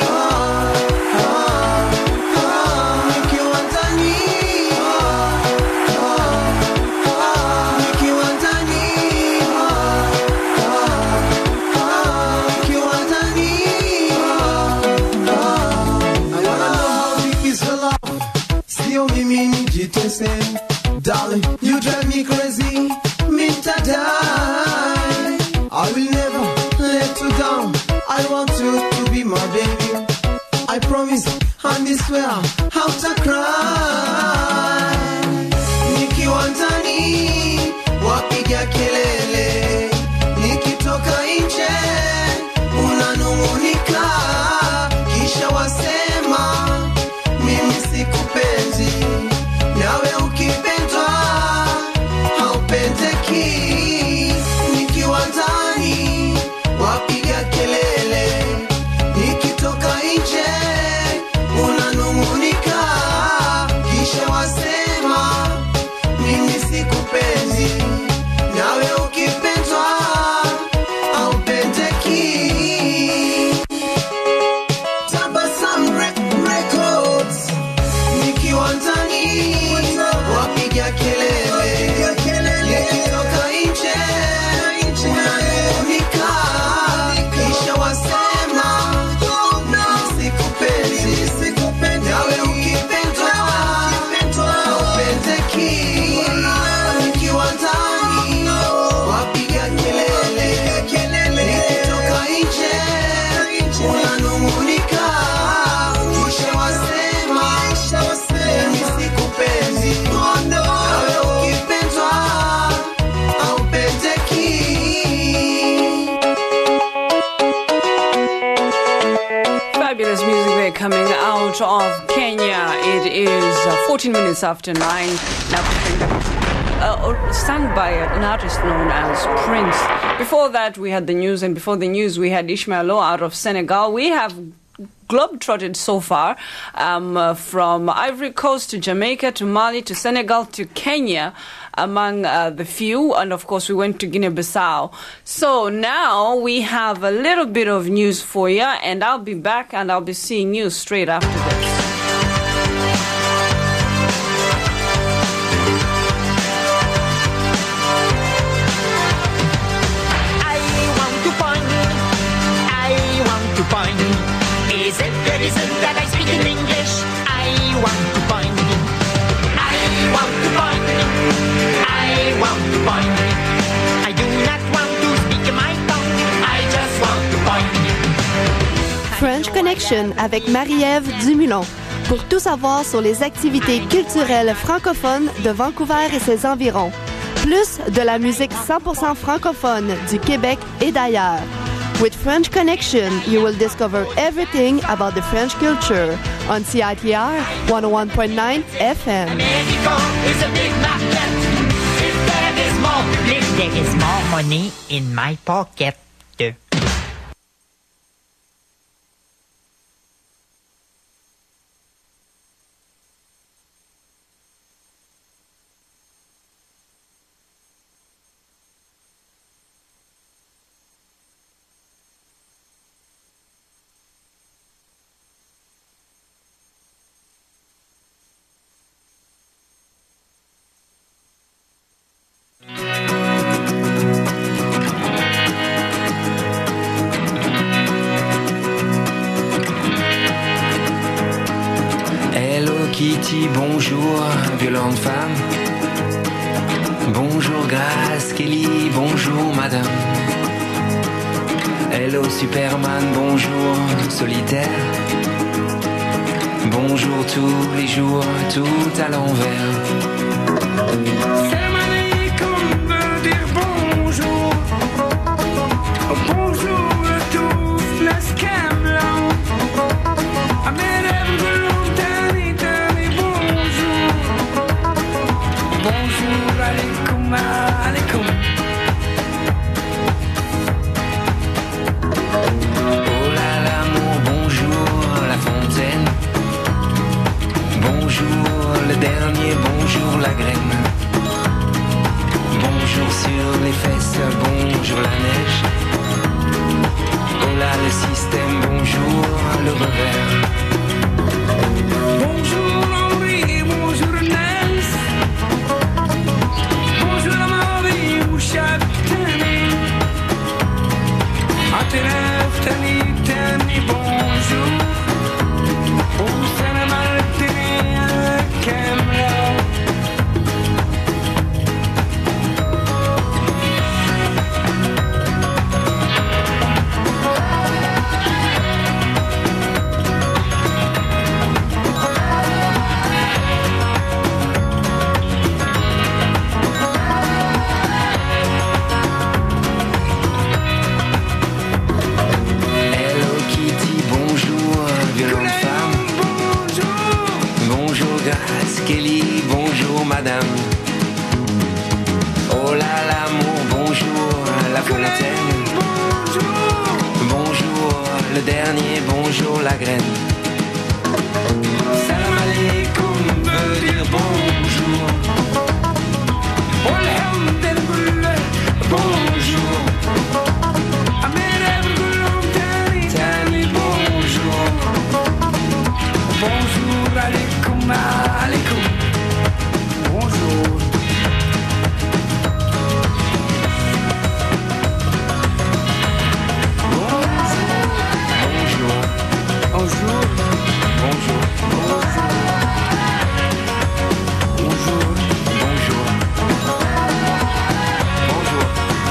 darling, you drive me crazy, Mister Die. I will never let you down, I want you to be my baby, I promise and I swear how to cry. Nikiwa ndani wapiga kelele, nikitoka nje unanung'unika, kisha wasema mimi sikupendi, nawe ukipendwa haupendeki. Nikiwa ndani wapiga kelele, nikitoka nje unanung'unika, kisha wasema mimi sikupendi, nawe ukipendwa haupendeki. Tabasamu Records. Nikiwa ndani wapiga kelele, nikitoka nje unanung'unika, kisha wasema sikupendi, nawe ukipendwa haupendeki. Nikiwa ndani wapiga kelele, nikitoka nje unanung'unika, kisha wasema mimi sikupendi, nawe ukipendwa haupendeki. Fabulous music there coming out of Kenya. It is uh, fourteen minutes after nine. Now, uh, sung by an artist known as Prince. Before that, we had the news, and before the news, we had Ismaël Lô out of Senegal. We have globetrotted so far, um, uh, from Ivory Coast to Jamaica to Mali to Senegal to Kenya, among uh, the few, and of course we went to Guinea-Bissau. So now we have a little bit of news for you, and I'll be back and I'll be seeing you straight after this. Is it the reason that I speak in English? I want to find me. I want to find me. I want to find me. I do not want to speak my tongue. I just want to find me. French Connection avec Marie-Ève Dumulon. Pour tout savoir sur les activités culturelles francophones de Vancouver et ses environs. Plus de la musique cent pour cent francophone du Québec et d'ailleurs. With French Connection, you will discover everything about the French culture on C I T R one oh one point nine F M. Mexico is a big market. If there is more public, there is more money in my pocket. Kitty, bonjour, violente femme. Bonjour, Grace Kelly, bonjour, madame. Hello, Superman, bonjour, solitaire. Bonjour tous les jours, tout à l'envers. Salam alaikum veut dire bonjour. Bonjour à tous, la scamla. Bonjour, alaikum, alaikum. Oh là l'amour, bonjour la fontaine. Bonjour le dernier, bonjour la graine. Bonjour sur les fesses, bonjour la neige. Oh là le système, bonjour le revers. Bonjour Henri, bonjour Nels. Bonjour la Marie, Mouchak, Tani. Atenef, Tani, Tani, bonjour. Oh, Salam alaikum, madame. Oh là l'amour, bonjour la fontaine. Bonjour le dernier, bonjour la graine. Salam alaikum veut dire bonjour. Alhamdulillah, bonjour. Amen, Tani, Tani, bonjour. Bonjour, alaikum, alaikum. Bonjour. Bonjour. Bonjour. Bonjour. Bonjour. Bonjour. Bonjour.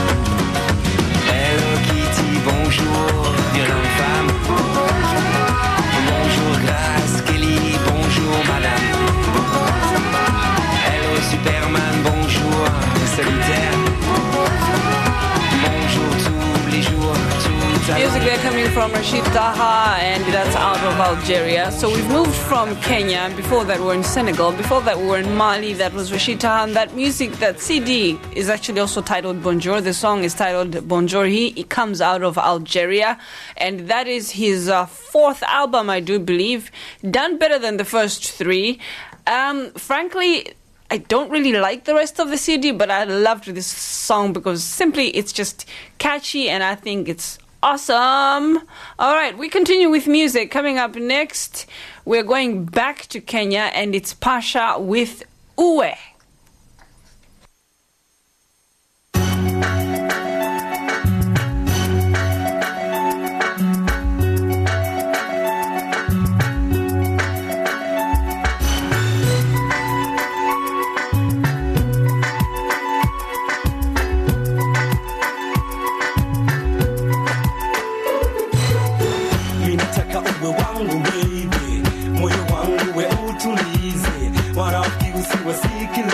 Hello Kitty, bonjour, violente femme. Bonjour Grace Kelly, bonjour madame. Hello Superman, bonjour, solitaire. Bonjour tous les jours, tout à Music there coming from Rashid Taha, and that's out of Algeria. So we've moved from Kenya. Before that, we were in Senegal. Before that, we were in Mali. That was Rashid Taha. And that music, that C D, is actually also titled Bonjour. The song is titled Bonjour. He it comes out of Algeria, and that is his uh, fourth album, I do believe. Done better than the first three. Um, frankly, I don't really like the rest of the C D, but I loved this song because simply it's just catchy, and I think it's awesome. All right, we continue with music. Coming up next, we're going back to Kenya, and it's Pasha with Uwe. Usiwasiki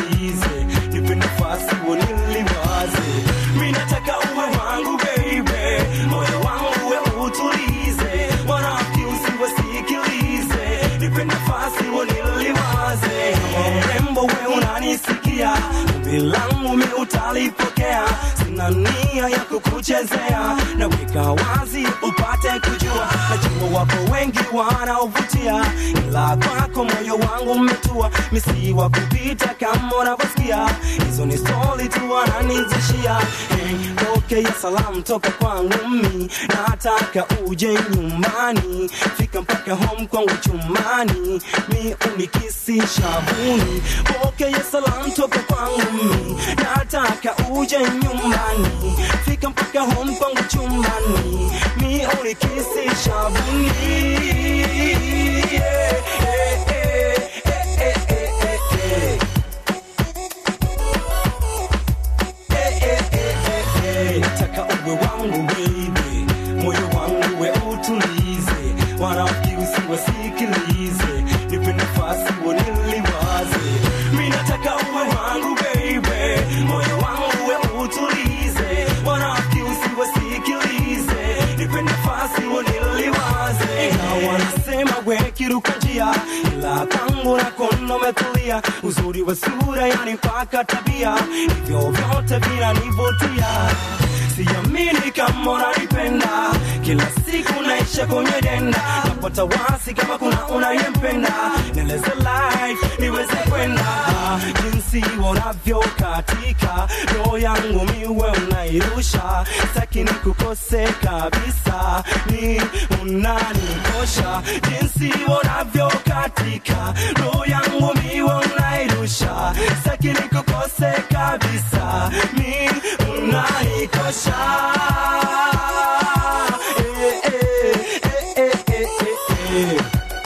hili langu mi utalipokea, sina nia ya kukuchezea, na weka wazi upate kujua, najua wako wengi wanaovutia, ila kwako moyo wangu umetua, misi wa kupita kama unavyosikia, hizo ni stori tu wananizishia. Hey, pokea ya salamu toka kwangu mi, nataka uje nyumbani, fika mpaka home kwangu chumani, mi unikisi shavuni. Pokea ya salamu toka kwangu mi, nataka uje nyumbani, fika mpaka home kwangu chumani, mi unikisi shavuni. Yeah, yeah, yeah, yeah, yeah, yeah. Nataka uwe wangu baby, moyo wangu we utulize, wanafiki usiwasikilize, nipe nafasi uniliwaze. Mimi nataka uwe wangu baby, moyo wangu we utulize, wanafiki usiwasikilize, nipe nafasi uniliwaze. Na wanasema we kiruka njia, ila kwangu nakono umetulia, uzuri wa sura yani mpaka tabia, hivyo vyote vinanivutia. Siamini kama unanipenda, kila siku naisha kwenye denda, napata wasi kama kuna unayempenda, nieleze life niweze kwenda, jinsi unavyo katika roho yangu miwe unairusha, sitaki nikukose kabisa, ni unanikosha, jinsi unavyo katika roho yangu miwe unairusha, sitaki nikukose kabisa, ni unanikosha. Eh, eh, eh, eh, eh, eh.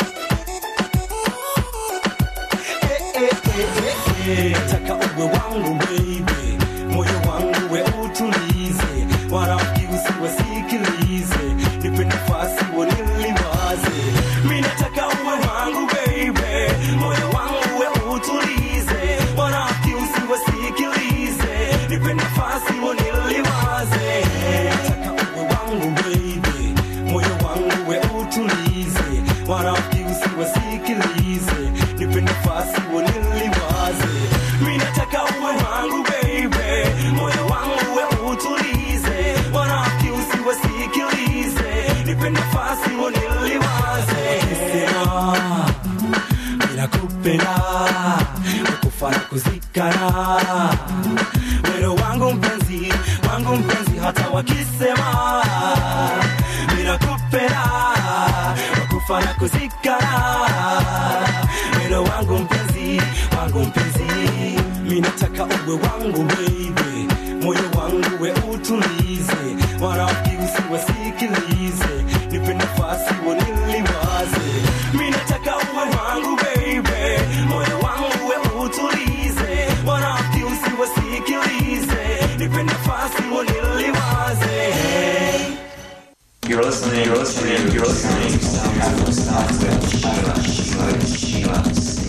Eh, eh, eh, eh. Nataka uwe wangu baby, moyo wangu we utulize, wanafiki usiwasikilize, nipe nafasi uniliwaze. Mimi nataka uwe wangu baby, moyo wangu we utulize, wanafiki usiwasikilize, nipe nafasi uniliwaze. Nataka uwe wangu baby, moyo wangu we utulize, wanafiki usiwasikilize, nipe nafasi uniliwaze. Mimi nataka uwe wangu baby, moyo wangu we utulize, wanafiki usiwasikilize, nipe nafasi uniliwaze. Bila kupenda kufana kuzikana, wero wangu mpenzi, wangu mpenzi, hata wakisema bila kupenda wakufana kuzikana, wero wangu mpenzi, wangu mpenzi. Mimi nataka uwe wangu baby, moyo wangu we utulize, wanafiki usiwasikilize, nipe nafasi uniliwaze. Mimi nataka uwe wangu baby, moyo wangu we utulize, wanafiki usiwasikilize, nipe nafasi uniliwaze. You're listening, you're listening, you're listening to Sound Stop with Sheila, Sheila, Sheila C.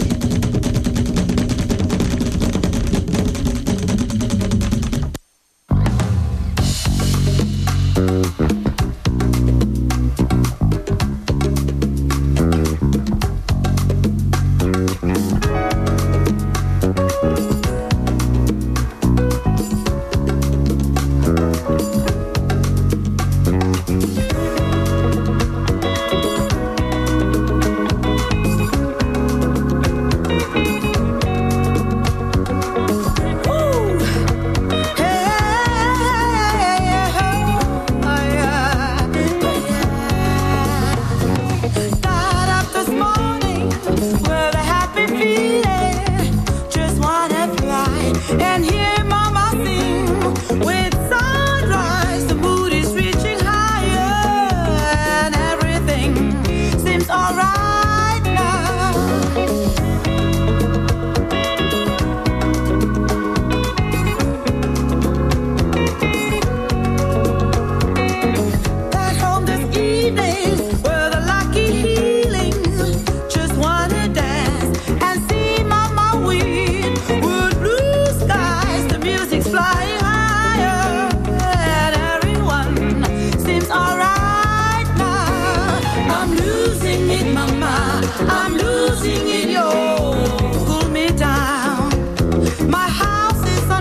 losing in your cool me down. My house is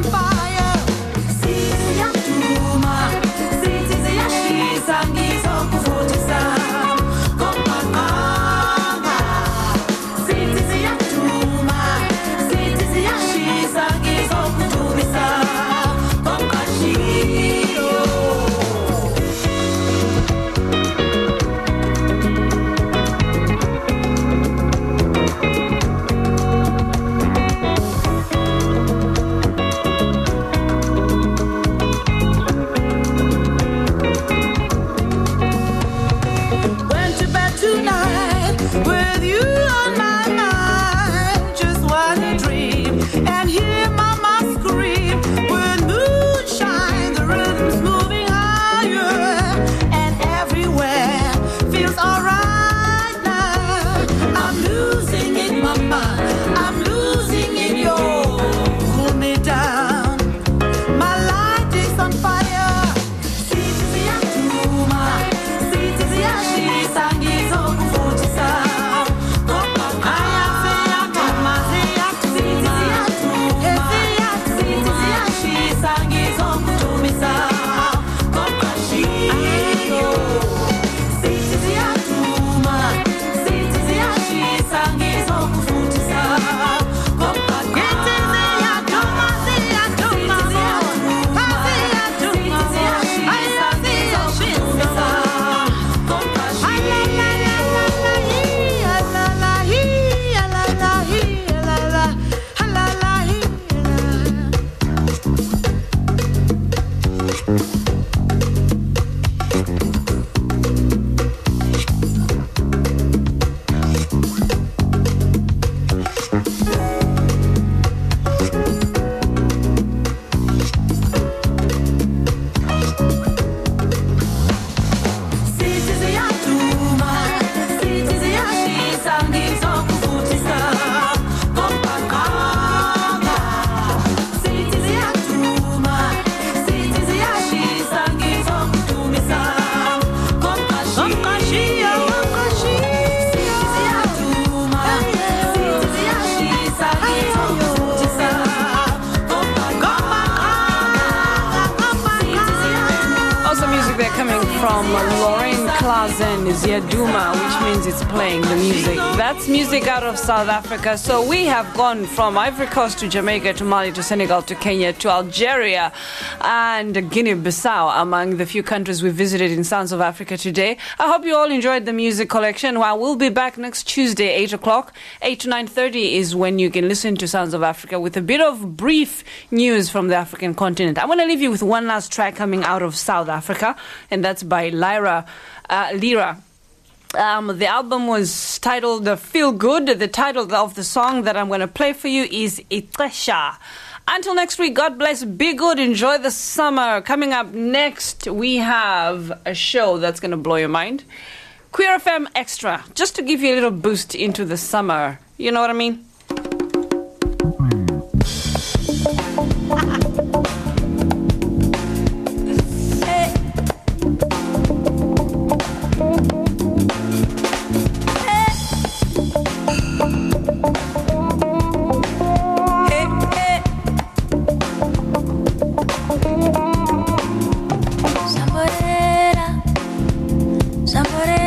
Plazen is Yaduma, which means it's playing the music. That's music out of South Africa. So we have gone from Ivory Coast to Jamaica to Mali to Senegal to Kenya to Algeria and Guinea-Bissau, among the few countries we visited in Sounds of Africa today. I hope you all enjoyed the music collection. Well, we'll be back next Tuesday, eight o'clock. eight to nine thirty is when you can listen to Sounds of Africa with a bit of brief news from the African continent. I want to leave you with one last track coming out of South Africa, and that's by Lyra, uh, Lyra. Um, the album was titled uh, Feel Good. The title of the song that I'm going to play for you is Itresha. Until next week, God bless, be good, enjoy the summer. Coming up next, we have a show that's going to blow your mind. Queer F M Extra, just to give you a little boost into the summer. You know what I mean? Somebody